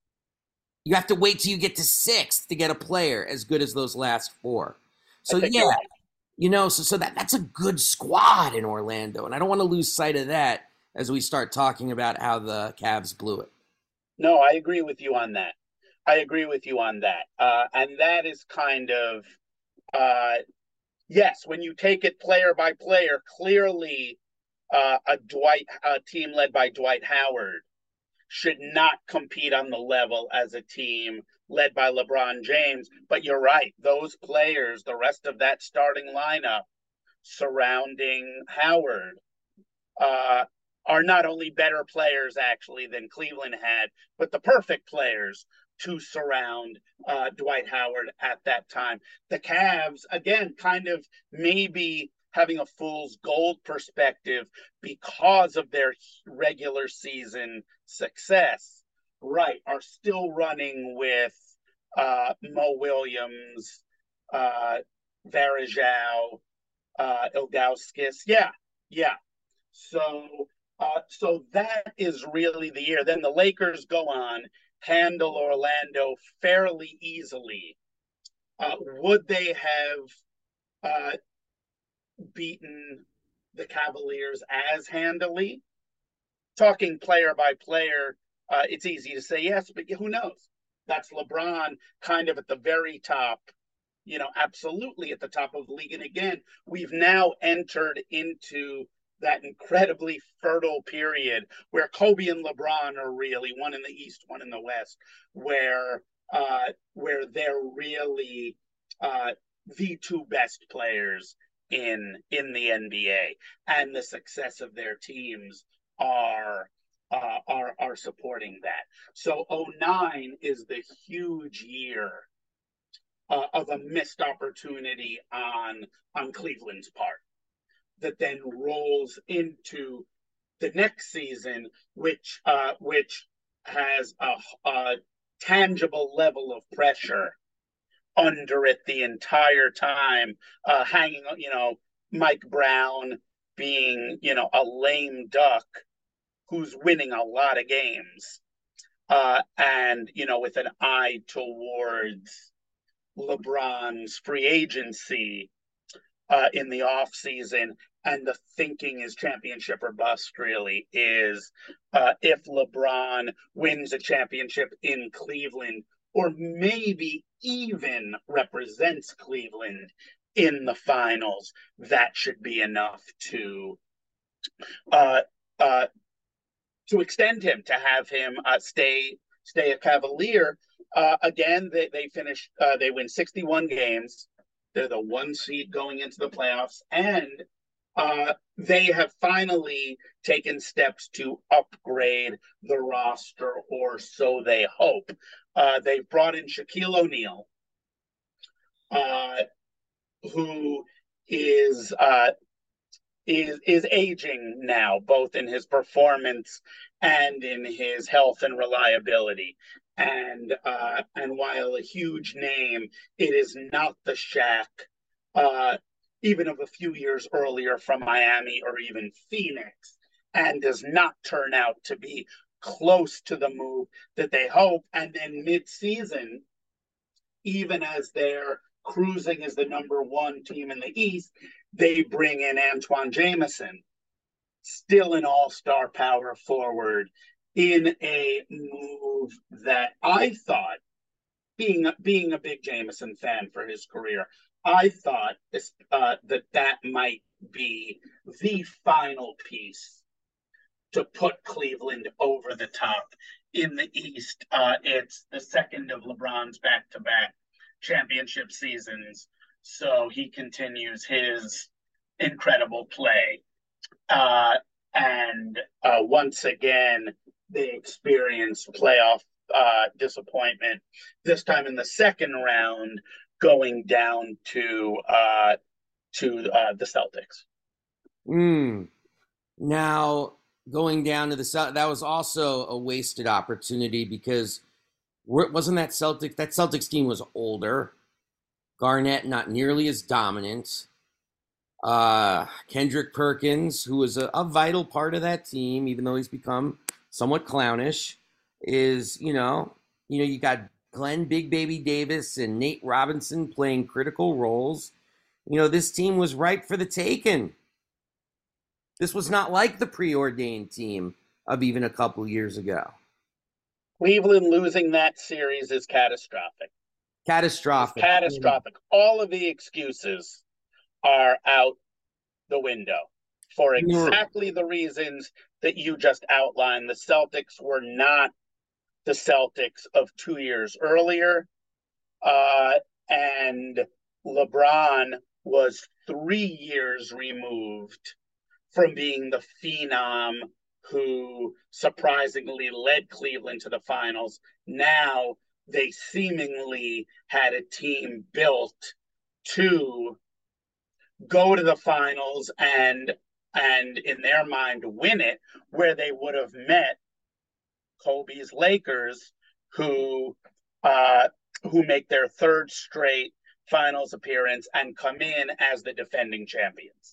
You have to wait till you get to sixth to get a player as good as those last four. So, yeah, right. you know, so, so that that's a good squad in Orlando. And I don't want to lose sight of that as we start talking about how the Cavs blew it. No, I agree with you on that. I agree with you on that. Uh, and that is kind of, uh, yes, when you take it player by player, clearly uh, a Dwight a team led by Dwight Howard should not compete on the level as a team led by LeBron James. But you're right, those players, the rest of that starting lineup surrounding Howard, uh, are not only better players, actually, than Cleveland had, but the perfect players to surround uh, Dwight Howard at that time. The Cavs, again, kind of maybe having a fool's gold perspective because of their regular season success, right, are still running with uh, Mo Williams, uh, Varejao, uh, Ilgauskas. Yeah, yeah. So, uh, so that is really the year. Then the Lakers go on, handle Orlando fairly easily. Uh, would they have uh, beaten the Cavaliers as handily? Talking player by player, uh, it's easy to say yes, but who knows? That's LeBron kind of at the very top, you know, absolutely at the top of the league. And again, we've now entered into that incredibly fertile period where Kobe and LeBron are really one in the East, one in the West, where uh, where they're really uh, the two best players in in the N B A, and the success of their teams are uh, are are supporting that. So oh nine is the huge year uh, of a missed opportunity on on Cleveland's part that then rolls into the next season, which uh, which has a, a tangible level of pressure under it the entire time, uh, hanging, you know, Mike Brown being, you know, a lame duck who's winning a lot of games, uh, and, you know, with an eye towards LeBron's free agency uh, in the off season. And the thinking is championship or bust, really, is uh, if LeBron wins a championship in Cleveland, or maybe even represents Cleveland in the finals, that should be enough to uh, uh, to extend him, to have him uh, stay stay a Cavalier. Uh, again, they they finish uh, they win sixty-one games. They're the one seed going into the playoffs, and uh, they have finally taken steps to upgrade the roster, or so they hope. Uh, they've brought in Shaquille O'Neal, uh, who is uh, is is aging now, both in his performance and in his health and reliability. And uh, and while a huge name, it is not the Shaq, uh, even of a few years earlier from Miami or even Phoenix, and does not turn out to be close to the move that they hope. And then mid-season, even as they're cruising as the number one team in the East, they bring in Antoine Jameson, still an all-star power forward, in a move that I thought, being being a big Jameson fan for his career, I thought uh, that that might be the final piece to put Cleveland over the top in the East. Uh, it's the second of LeBron's back-to-back championship seasons, so he continues his incredible play. Uh, and uh, once again, they experience playoff uh, disappointment, this time in the second round, going down to uh, to uh, the Celtics. Mm. Now, going down to the Celtics, that was also a wasted opportunity because wasn't that Celtics, that Celtics team was older. Garnett not nearly as dominant. Uh, Kendrick Perkins, who was a, a vital part of that team, even though he's become somewhat clownish, is, you know, you know, you got Glenn Big Baby Davis and Nate Robinson playing critical roles. You know, this team was ripe for the taking. This was not like the preordained team of even a couple years ago. Cleveland losing that series is catastrophic. Catastrophic. It's catastrophic. All of the excuses are out the window for exactly the reasons that you just outlined. The Celtics were not the Celtics of two years earlier. Uh, and LeBron was three years removed from being the phenom who surprisingly led Cleveland to the finals. Now they seemingly had a team built to go to the finals and and in their mind win it, where they would have met Kobe's Lakers, who uh, who make their third straight finals appearance and come in as the defending champions.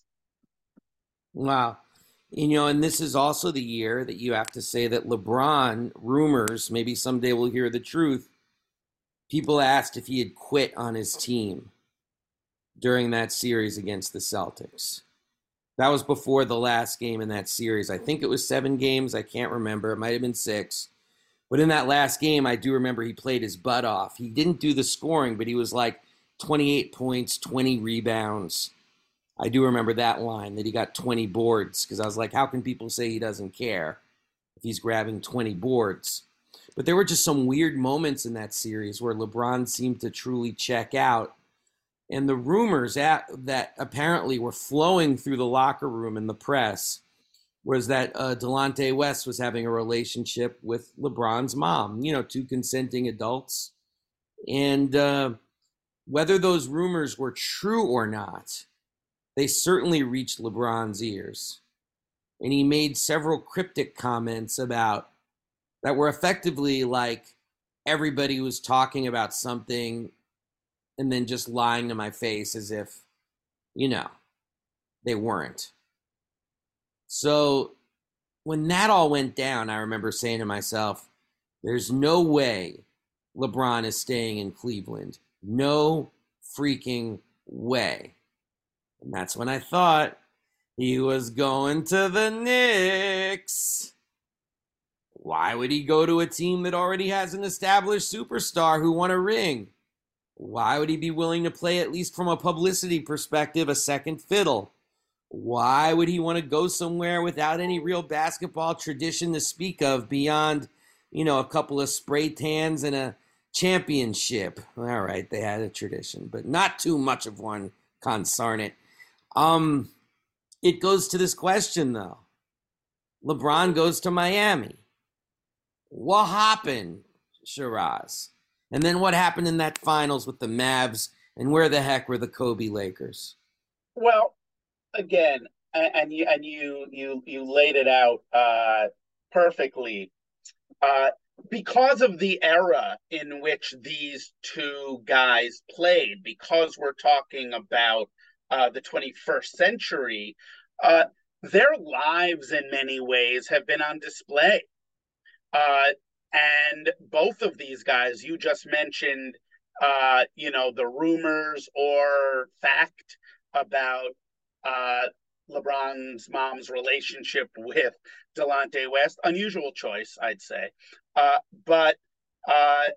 Wow. You know, and this is also the year that you have to say that LeBron, rumors, maybe someday we'll hear the truth, people asked if he had quit on his team during that series against the Celtics. That was before the last game in that series. I think it was seven games. I can't remember. It might have been six. But in that last game, I do remember he played his butt off. He didn't do the scoring, but he was like twenty-eight points, twenty rebounds. I do remember that line, that he got twenty boards, because I was like, how can people say he doesn't care if he's grabbing twenty boards? But there were just some weird moments in that series where LeBron seemed to truly check out. And the rumors at, that apparently were flowing through the locker room and the press was that uh, Delonte West was having a relationship with LeBron's mom, you know, two consenting adults. And uh, whether those rumors were true or not, they certainly reached LeBron's ears. And he made several cryptic comments about that were effectively like everybody was talking about something and then just lying to my face as if, you know, they weren't. So when that all went down, I remember saying to myself, there's no way LeBron is staying in Cleveland. No freaking way. And that's when I thought he was going to the Knicks. Why would he go to a team that already has an established superstar who won a ring? Why would he be willing to play, at least from a publicity perspective, a second fiddle? Why would he want to go somewhere without any real basketball tradition to speak of beyond, you know, a couple of spray tans and a championship? All right, they had a tradition, but not too much of one, consarn it. Um, it goes to this question, though. LeBron goes to Miami. What happened, Shiraz? And then what happened in that finals with the Mavs, and where the heck were the Kobe Lakers? Well, again, and, and you and you you you laid it out uh, perfectly. Uh, because of the era in which these two guys played, because we're talking about uh, the twenty-first century, uh, their lives in many ways have been on display. Uh, and both of these guys, you just mentioned, uh, you know, the rumors or fact about uh, LeBron's mom's relationship with Delonte West. Unusual choice, I'd say. Uh, but, uh,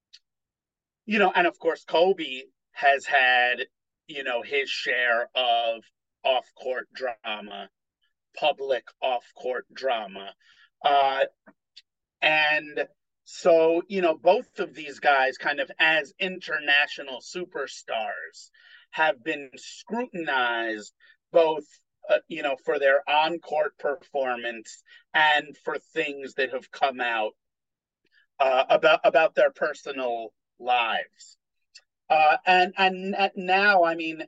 you know, and of course, Kobe has had, you know, his share of off court drama, public off court drama. Uh, and so, you know, both of these guys, kind of as international superstars, have been scrutinized both, uh, you know, for their on court performance and for things that have come out uh, about about their personal lives. Uh, and and now, I mean,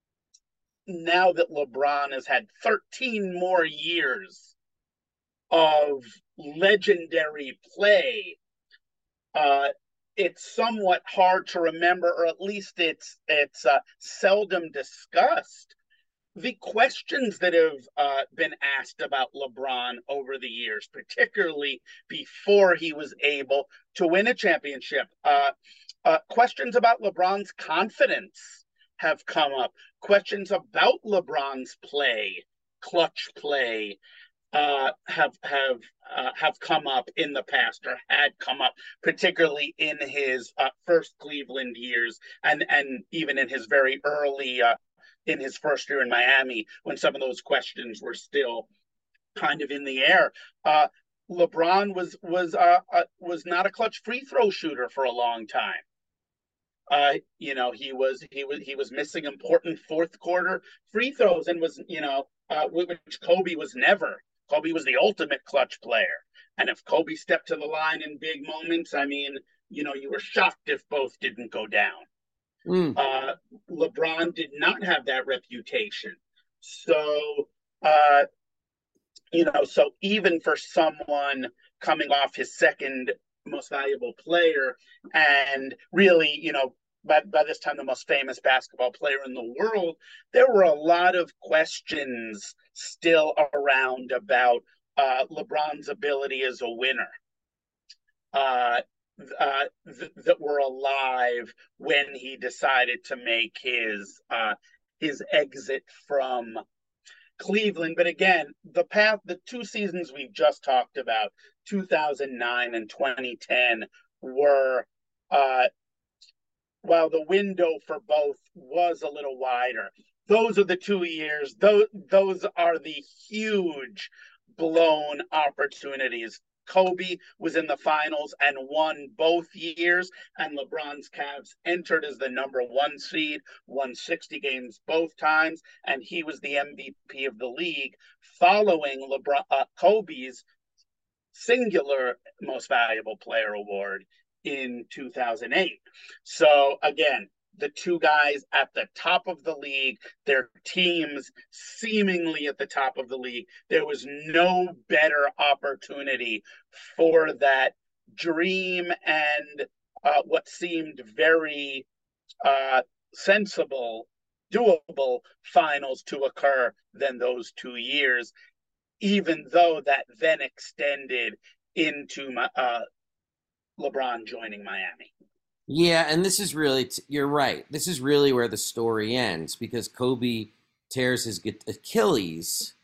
now that LeBron has had thirteen more years of legendary play, uh, it's somewhat hard to remember, or at least it's it's uh, seldom discussed, the questions that have uh, been asked about LeBron over the years, particularly before he was able to win a championship. Uh, uh, questions about LeBron's confidence have come up. Questions about LeBron's play, clutch play, uh, have have uh, have come up in the past, or had come up, particularly in his uh, first Cleveland years, and and even in his very early uh, in his first year in Miami, when some of those questions were still kind of in the air. Uh, LeBron was was uh, uh, was not a clutch free throw shooter for a long time. Uh, you know, he was he was he was missing important fourth quarter free throws, and was, you know, uh, which Kobe was never. Kobe was the ultimate clutch player, and if Kobe stepped to the line in big moments, I mean, you know, you were shocked if both didn't go down. Mm. Uh, LeBron did not have that reputation, so uh, you know, so even for someone coming off his second most valuable player, and really, you know, by, by this time the most famous basketball player in the world, there were a lot of questions still around about uh, LeBron's ability as a winner, uh, uh, th- that were alive when he decided to make his uh, his exit from Cleveland. But again, the path, the two seasons we've just talked about, two thousand nine and twenty ten, were, uh, while the window for both was a little wider, those are the two years, those, those are the huge blown opportunities. Kobe was in the finals and won both years, and LeBron's Cavs entered as the number one seed, won sixty games both times, and he was the M V P of the league, following LeBron, uh, Kobe's singular most valuable player award in two thousand eight. So again, the two guys at the top of the league, their teams seemingly at the top of the league. There was no better opportunity for that dream and uh, what seemed very uh, sensible, doable finals to occur than those two years, even though that then extended into my, uh, LeBron joining Miami. Yeah, and this is really, you're right. This is really where the story ends, because Kobe tears his Achilles,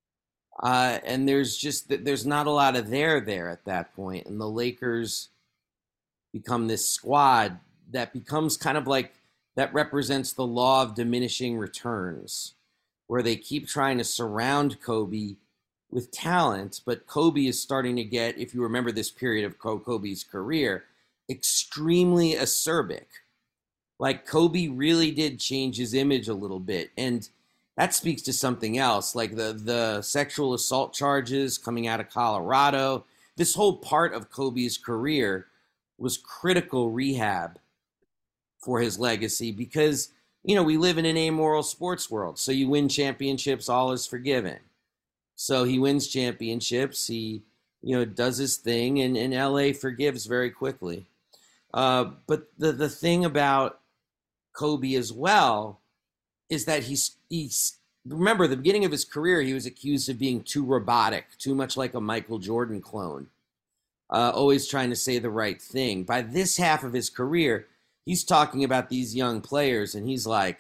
uh, and there's just, there's not a lot of there there at that point, and the Lakers become this squad that becomes kind of like, that represents the law of diminishing returns, where they keep trying to surround Kobe with talent, but Kobe is starting to get, if you remember this period of Kobe's career, extremely acerbic. Like, Kobe really did change his image a little bit, and that speaks to something else, like the the sexual assault charges coming out of Colorado. This whole part of Kobe's career was critical rehab for his legacy, because you know, we live in an amoral sports world. So you win championships, all is forgiven. So he wins championships. He, you know, does his thing, and, and L A forgives very quickly. Uh, but the, the thing about Kobe as well is that he's, he's, remember, the beginning of his career, he was accused of being too robotic, too much like a Michael Jordan clone, uh, always trying to say the right thing. By this half of his career, he's talking about these young players, and he's like,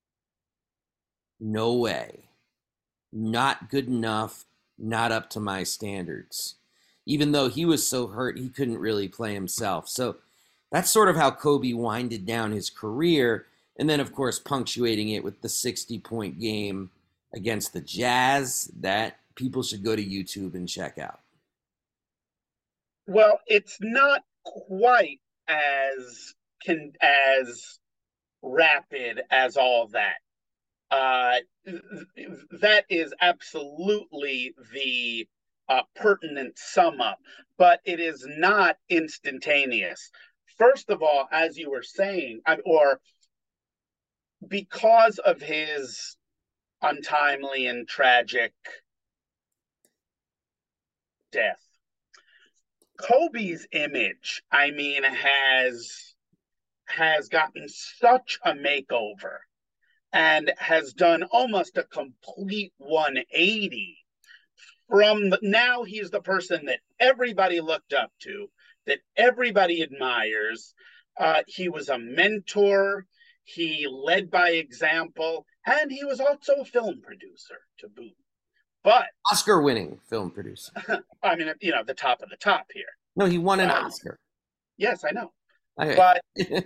no way. Not good enough, not up to my standards. Even though he was so hurt, he couldn't really play himself. So that's sort of how Kobe winded down his career. And then, of course, punctuating it with the sixty-point game against the Jazz that people should go to YouTube and check out. Well, it's not quite as can as rapid as all that. Uh, that is absolutely the uh, pertinent sum up, but it is not instantaneous. First of all, as you were saying, or because of his untimely and tragic death, Kobe's image, I mean, has has gotten such a makeover and has done almost a complete one eighty from the, now he's the person that everybody looked up to, that everybody admires. Uh, he was a mentor. He led by example, and he was also a film producer to boot. But Oscar-winning film producer. I mean, you know, the top of the top here. No, he won an uh, Oscar. Yes, I know. Okay. But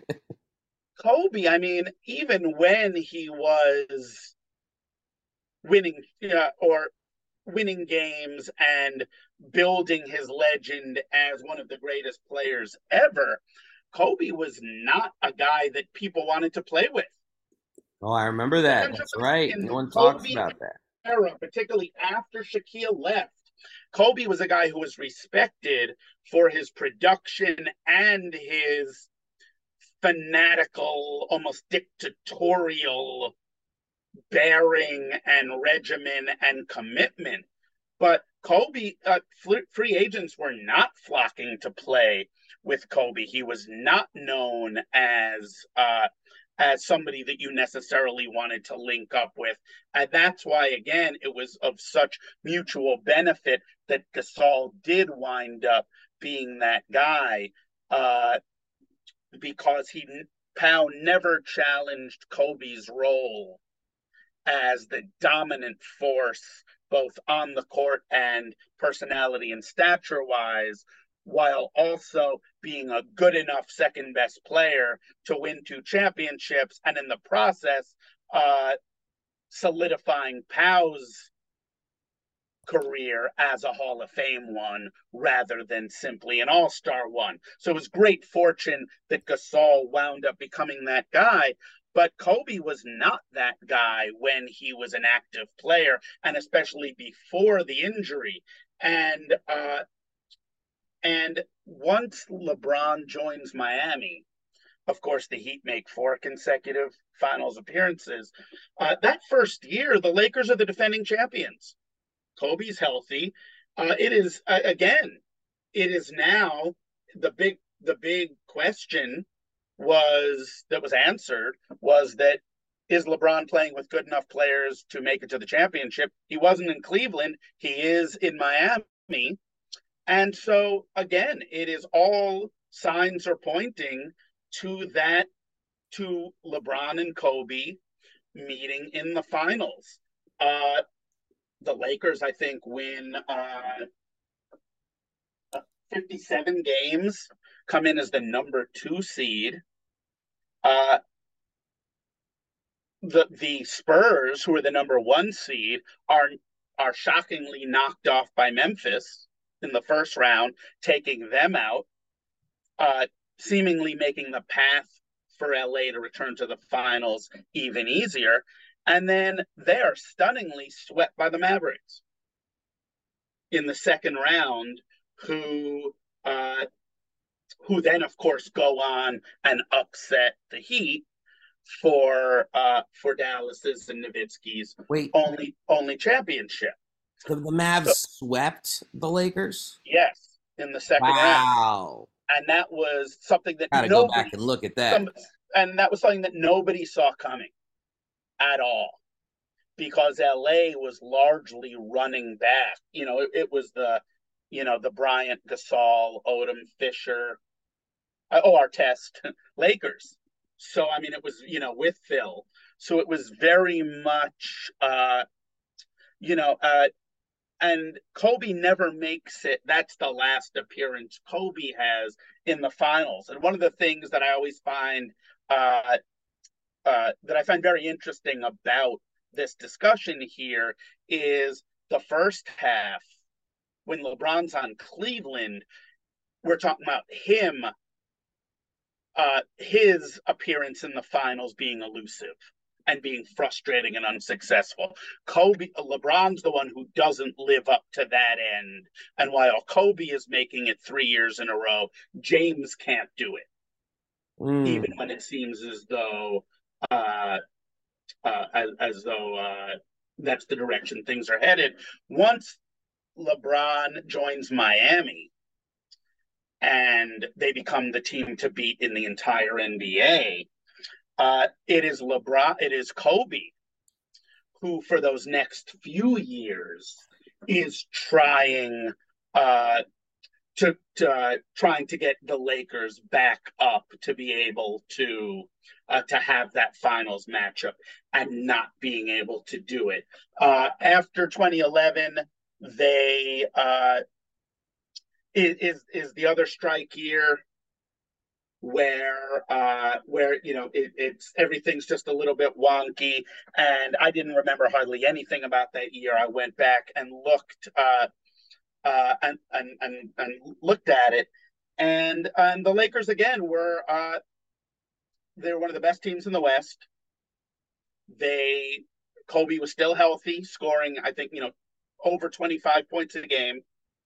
Kobe, I mean, even when he was winning uh, or winning games and building his legend as one of the greatest players ever, Kobe was not a guy that people wanted to play with. Oh, I remember that. That's right. No one talks about that. Era, particularly after Shaquille left, Kobe was a guy who was respected for his production and his fanatical, almost dictatorial bearing and regimen and commitment. But Kobe, uh, free agents were not flocking to play with Kobe. He was not known as uh, as somebody that you necessarily wanted to link up with. And that's why, again, it was of such mutual benefit that Gasol did wind up being that guy, uh, because he Pau never challenged Kobe's role as the dominant force, both on the court and personality and stature wise, while also being a good enough second best player to win two championships, and in the process, uh, solidifying Pau's career as a Hall of Fame one rather than simply an all-star one. So it was great fortune that Gasol wound up becoming that guy. But Kobe was not that guy when he was an active player, and especially before the injury. And uh, and once LeBron joins Miami, of course, the Heat make four consecutive finals appearances. Uh, that first year, the Lakers are the defending champions. Kobe's healthy. Uh, it is, uh, again, it is now the big, the big question was that was answered was that is LeBron playing with good enough players to make it to the championship? He wasn't in Cleveland. He is in Miami. And so, again, it is all signs are pointing to that, to LeBron and Kobe meeting in the finals. Uh, the Lakers, I think, win uh, fifty-seven games, come in as the number two seed. Uh, the the Spurs, who are the number one seed, are are shockingly knocked off by Memphis in the first round, taking them out, uh, seemingly making the path for L A to return to the finals even easier. And then they are stunningly swept by the Mavericks in the second round, who uh, who then, of course, go on and upset the Heat. for uh, for Dallas's and Nowitzki's Wait, only only championship. the, the Mavs So, swept the Lakers? yes, in the second round, Wow. and that was something that Got to go back nobody and look at that. some and that was something that nobody saw coming at all, because L A was largely running back. You know, it, it was the, you know, the Bryant, Gasol, Odom, Fisher, uh, oh, Artest Lakers. So, I mean, it was, you know, with Phil. So it was very much, uh, you know, uh, and Kobe never makes it. That's the last appearance Kobe has in the finals. And one of the things that I always find, uh, uh, that I find very interesting about this discussion here is the first half, when LeBron's on Cleveland, we're talking about him, uh, his appearance in the finals being elusive and being frustrating and unsuccessful. Kobe, LeBron's the one who doesn't live up to that end. And while Kobe is making it three years in a row, James can't do it, Mm. even when it seems as though uh, uh, as, as though uh, that's the direction things are headed. Once LeBron joins Miami and they become the team to beat in the entire N B A, uh, it is LeBron, it is Kobe who, for those next few years, is trying uh, to, to uh, trying to get the Lakers back up to be able to uh, to have that finals matchup, and not being able to do it. Uh, after twenty eleven, they uh, is is the other strike year where uh, where you know it, it's everything's just a little bit wonky, and I didn't remember hardly anything about that year. I went back and looked uh, uh, and, and and and looked at it, and and the Lakers again were uh, they were one of the best teams in the West. They Kobe was still healthy, scoring I think you know over twenty-five points a game,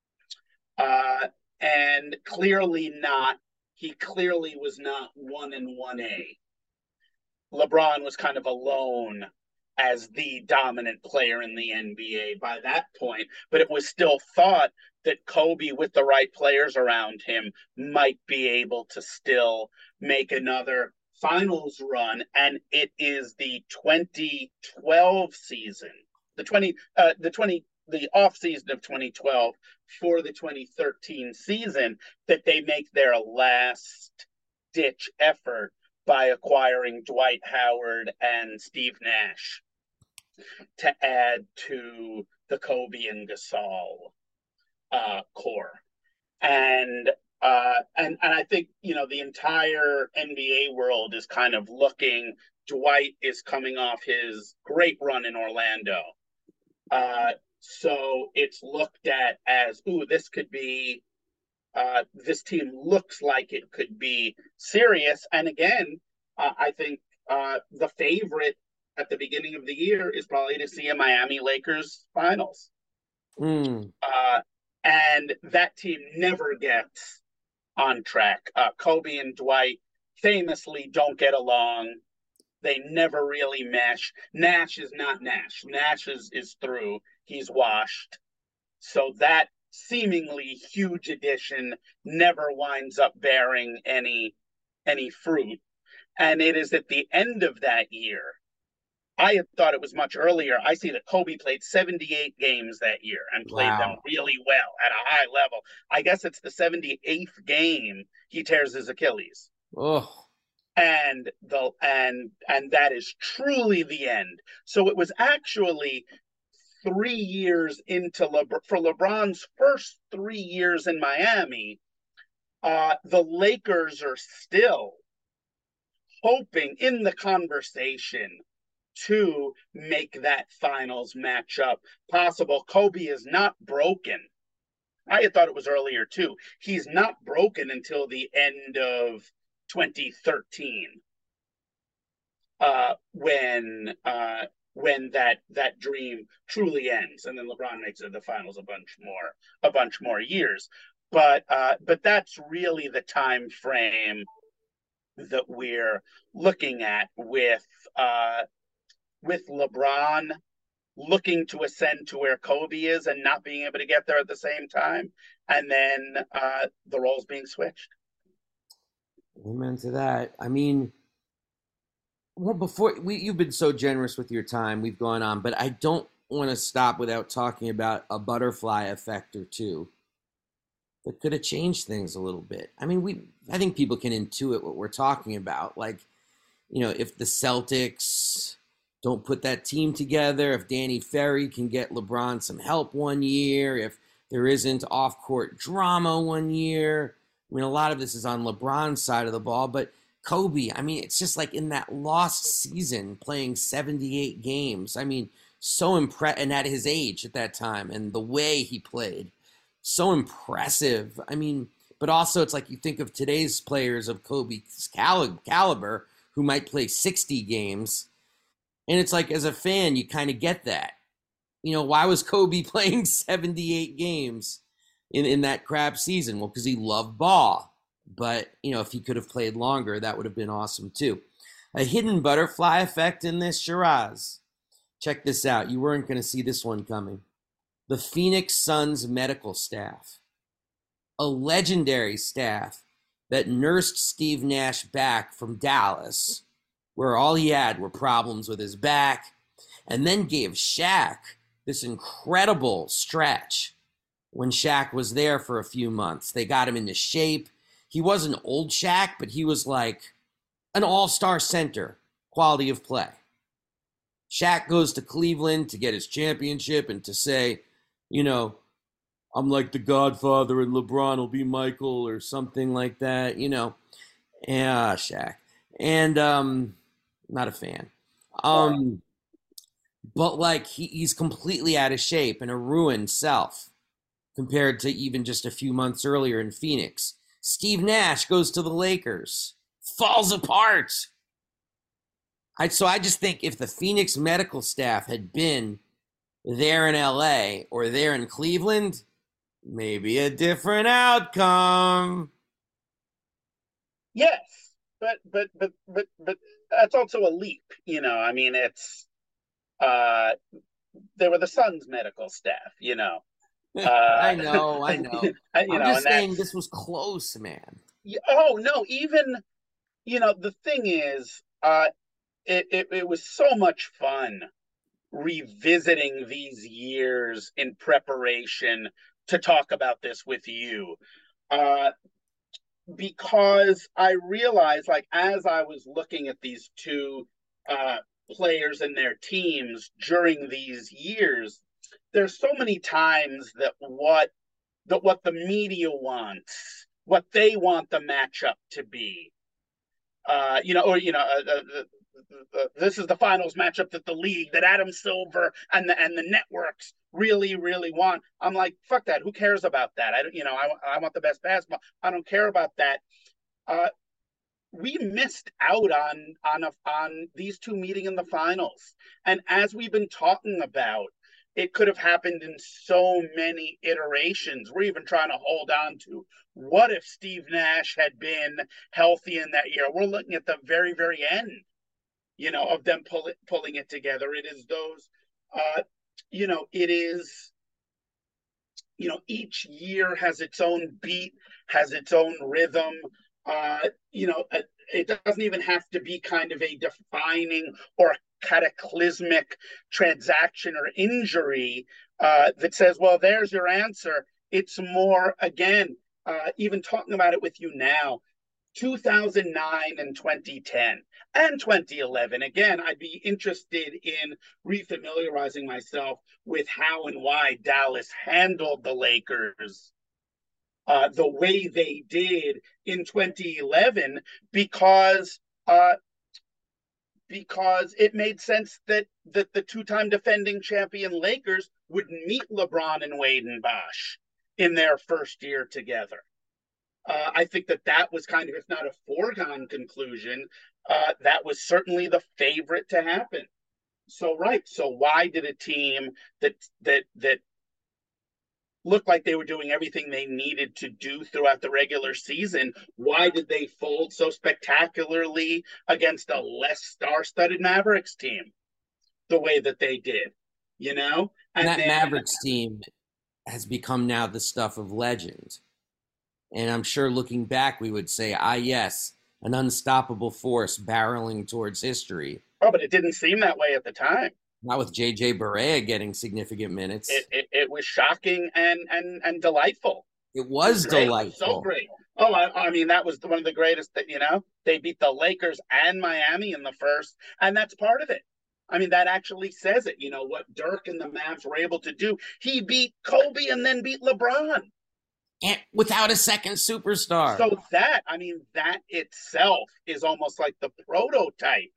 uh, and clearly not. He clearly was not one in one A. LeBron was kind of alone as the dominant player in the N B A by that point, but it was still thought that Kobe, with the right players around him, might be able to still make another finals run. And it is the twenty twelve season, the twenty, uh, the twenty, the off season of twenty twelve for the twenty thirteen season that they make their last ditch effort by acquiring Dwight Howard and Steve Nash to add to the Kobe and Gasol uh, core. And uh, and and I think you know the entire N B A world is kind of looking. Dwight is coming off his great run in Orlando, uh, so it's looked at as, ooh, this could be. Uh, this team looks like it could be serious. And again, uh, I think uh, the favorite at the beginning of the year is probably to see a Miami Lakers finals. Mm. Uh, and that team never gets on track. Uh, Kobe and Dwight famously don't get along. They never really mesh. Nash is not Nash. Nash is, is through. He's washed. So that seemingly huge addition never winds up bearing any any fruit. And it is at the end of that year. I had thought it was much earlier. I see that Kobe played seventy-eight games that year and played wow. them really well at a high level. I guess it's the seventy-eighth game he tears his Achilles. Oh. And the and and that is truly the end. So it was actually three years into LeBron, for LeBron's first three years in Miami, uh, the Lakers are still hoping in the conversation to make that finals matchup possible. Kobe is not broken. I had thought it was earlier too. He's not broken until the end of twenty thirteen, uh, when uh, when that that dream truly ends, and then LeBron makes it to the finals a bunch more a bunch more years. But uh, but that's really the time frame that we're looking at with uh, with LeBron looking to ascend to where Kobe is and not being able to get there at the same time, and then uh, the roles being switched. Amen to that. I mean, well, before we, you've been so generous with your time. We've gone on, but I don't want to stop without talking about a butterfly effect or two that could have changed things a little bit. I mean, we I think people can intuit what we're talking about. Like, you know, if the Celtics don't put that team together, if Danny Ferry can get LeBron some help one year, if there isn't off-court drama one year. I mean, a lot of this is on LeBron's side of the ball, but Kobe, I mean, it's just like in that lost season playing seventy-eight games. I mean, so impressed, and at his age at that time, and the way he played, so impressive. I mean, but also it's like you think of today's players of Kobe's cali- caliber who might play sixty games, and it's like as a fan, you kind of get that. You know, why was Kobe playing seventy-eight games in, in that crap season? Well, because he loved ball. But, you know, if he could have played longer, that would have been awesome too. A hidden butterfly effect in this, Shiraz. Check this out. You weren't going to see this one coming. The Phoenix Suns medical staff. A legendary staff that nursed Steve Nash back from Dallas, where all he had were problems with his back, and then gave Shaq this incredible stretch when Shaq was there for a few months. They got him into shape. He wasn't old Shaq, but he was like an all-star center, quality of play. Shaq goes to Cleveland to get his championship and to say, you know, I'm like the Godfather and LeBron will be Michael or something like that, you know. Yeah, Shaq. And um, not a fan. Um, but like he, he's completely out of shape and a ruined self compared to even just a few months earlier in Phoenix. Steve Nash goes to the Lakers, falls apart. I, so I just think if the Phoenix medical staff had been there in L A or there in Cleveland, maybe a different outcome. Yes, but but but but but that's also a leap. You know, I mean, it's uh, they were the Suns medical staff. You know. Uh, I know, I know. you I'm know, just and saying that's this was close, man. oh no, even you know the thing is, uh, it, it it was so much fun revisiting these years in preparation to talk about this with you, uh, because I realized, like, as I was looking at these two uh, players and their teams during these years, there's so many times that what that what the media wants, what they want the matchup to be, uh, you know, or you know, uh, uh, uh, uh, this is the finals matchup that the league, that Adam Silver and the and the networks really, really want. I'm like, fuck that. Who cares about that? I don't, you know, I I want the best basketball. I don't care about that. Uh, we missed out on on a, on these two meeting in the finals, and as we've been talking about, it could have happened in so many iterations. We're even trying to hold on to what if Steve Nash had been healthy in that year. We're looking at the very, very end, you know, of them pull it, pulling it together. It is those, uh, you know, it is, you know, each year has its own beat, has its own rhythm. Uh, you know, it doesn't even have to be kind of a defining or cataclysmic transaction or injury uh, that says, well, there's your answer. It's more, again, uh, even talking about it with you now, two thousand nine and twenty ten and twenty eleven. Again, I'd be interested in refamiliarizing myself with how and why Dallas handled the Lakers uh, the way they did in twenty eleven, because uh, because it made sense that, that the two-time defending champion Lakers would meet LeBron and Wade and Bosh in their first year together. Uh, I think that that was kind of, if not a foregone conclusion, uh, that was certainly the favorite to happen. So, right. So why did a team that that that looked like they were doing everything they needed to do throughout the regular season. Why did they fold so spectacularly against a less star-studded Mavericks team the way that they did? You know? And, and that then, Mavericks team has become now the stuff of legend. And I'm sure looking back, we would say, ah, yes, an unstoppable force barreling towards history. Oh, but it didn't seem that way at the time. Not with J J Barea getting significant minutes. It, it, it was shocking and, and, and delightful. It was, it was delightful. So great. Oh, I, I mean, that was one of the greatest, that, you know, they beat the Lakers and Miami in the first, and that's part of it. I mean, that actually says it. You know, what Dirk and the Mavs were able to do. He beat Kobe and then beat LeBron. And without a second superstar. So that, I mean, that itself is almost like the prototype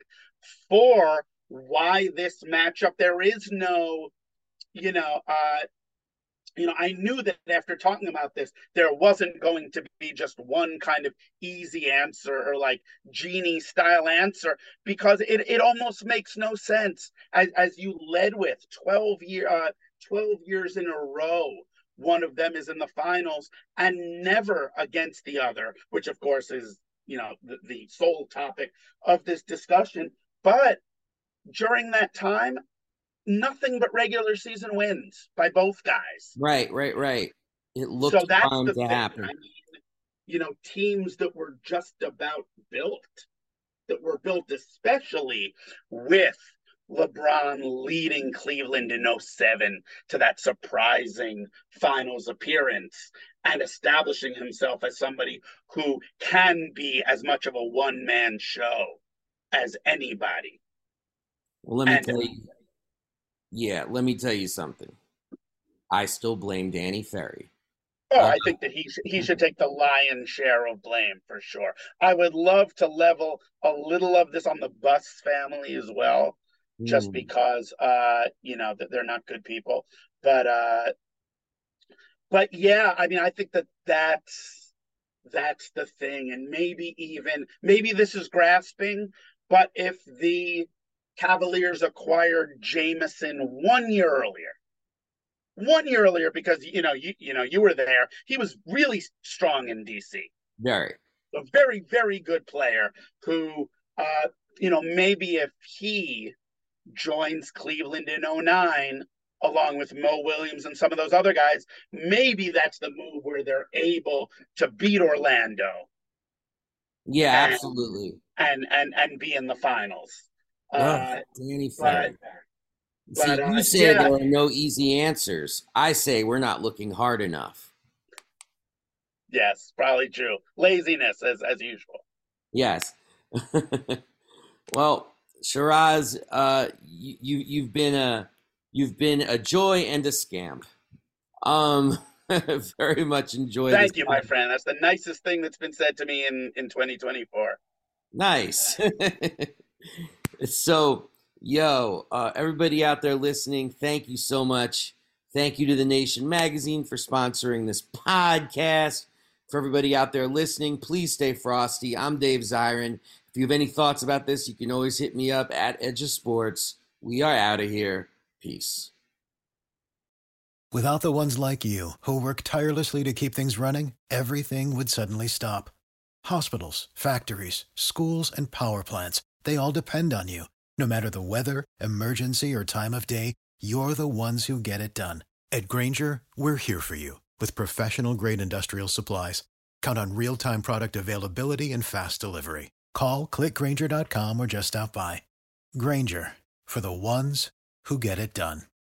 for why this matchup. There is no, you know, uh, you know, I knew that after talking about this, there wasn't going to be just one kind of easy answer or like genie style answer, because it, it almost makes no sense as, as you led with twelve year, uh, twelve years in a row. One of them is in the finals and never against the other, which of course is, you know, the, the sole topic of this discussion. But during that time, nothing but regular season wins by both guys. Right, right, right. It looked so that's bound the to thing. happen. I mean, you know, teams that were just about built, that were built especially with LeBron leading Cleveland in oh seven to that surprising finals appearance and establishing himself as somebody who can be as much of a one-man show as anybody. Well, let me and, tell you. Yeah, let me tell you something. I still blame Danny Ferry. Oh, I think that he sh- he should take the lion's share of blame for sure. I would love to level a little of this on the Buss family as well, just mm. because uh, you know that they're not good people. But uh, but yeah, I mean, I think that that's that's the thing, and maybe even maybe this is grasping, but if the Cavaliers acquired Jameson one year earlier. One year earlier, because you know you you know you were there. He was really strong in D C. Very, a very very good player who, uh, you know, maybe if he joins Cleveland in oh nine along with Mo Williams and some of those other guys, maybe that's the move where they're able to beat Orlando. Yeah, and, absolutely. And and and be in the finals. Oh, uh, Danny Ferry. But, See, uh, you say yeah. there are no easy answers. I say we're not looking hard enough. Yes, probably true. Laziness, as as usual. Yes. Well, Shiraz, uh, you, you you've been a you've been a joy and a scam. Um, very much enjoyed. Thank you, my friend. That's the nicest thing that's been said to me in in twenty twenty-four. Nice. So. Yo, uh, everybody out there listening, thank you so much. Thank you to The Nation Magazine for sponsoring this podcast. For everybody out there listening, please stay frosty. I'm Dave Zirin. If you have any thoughts about this, you can always hit me up at Edge of Sports. We are out of here. Peace. Without the ones like you, who work tirelessly to keep things running, everything would suddenly stop. Hospitals, factories, schools, and power plants, they all depend on you. No matter the weather, emergency, or time of day, you're the ones who get it done. At Grainger, we're here for you with professional-grade industrial supplies. Count on real-time product availability and fast delivery. Call, click Grainger dot com, or just stop by. Grainger, for the ones who get it done.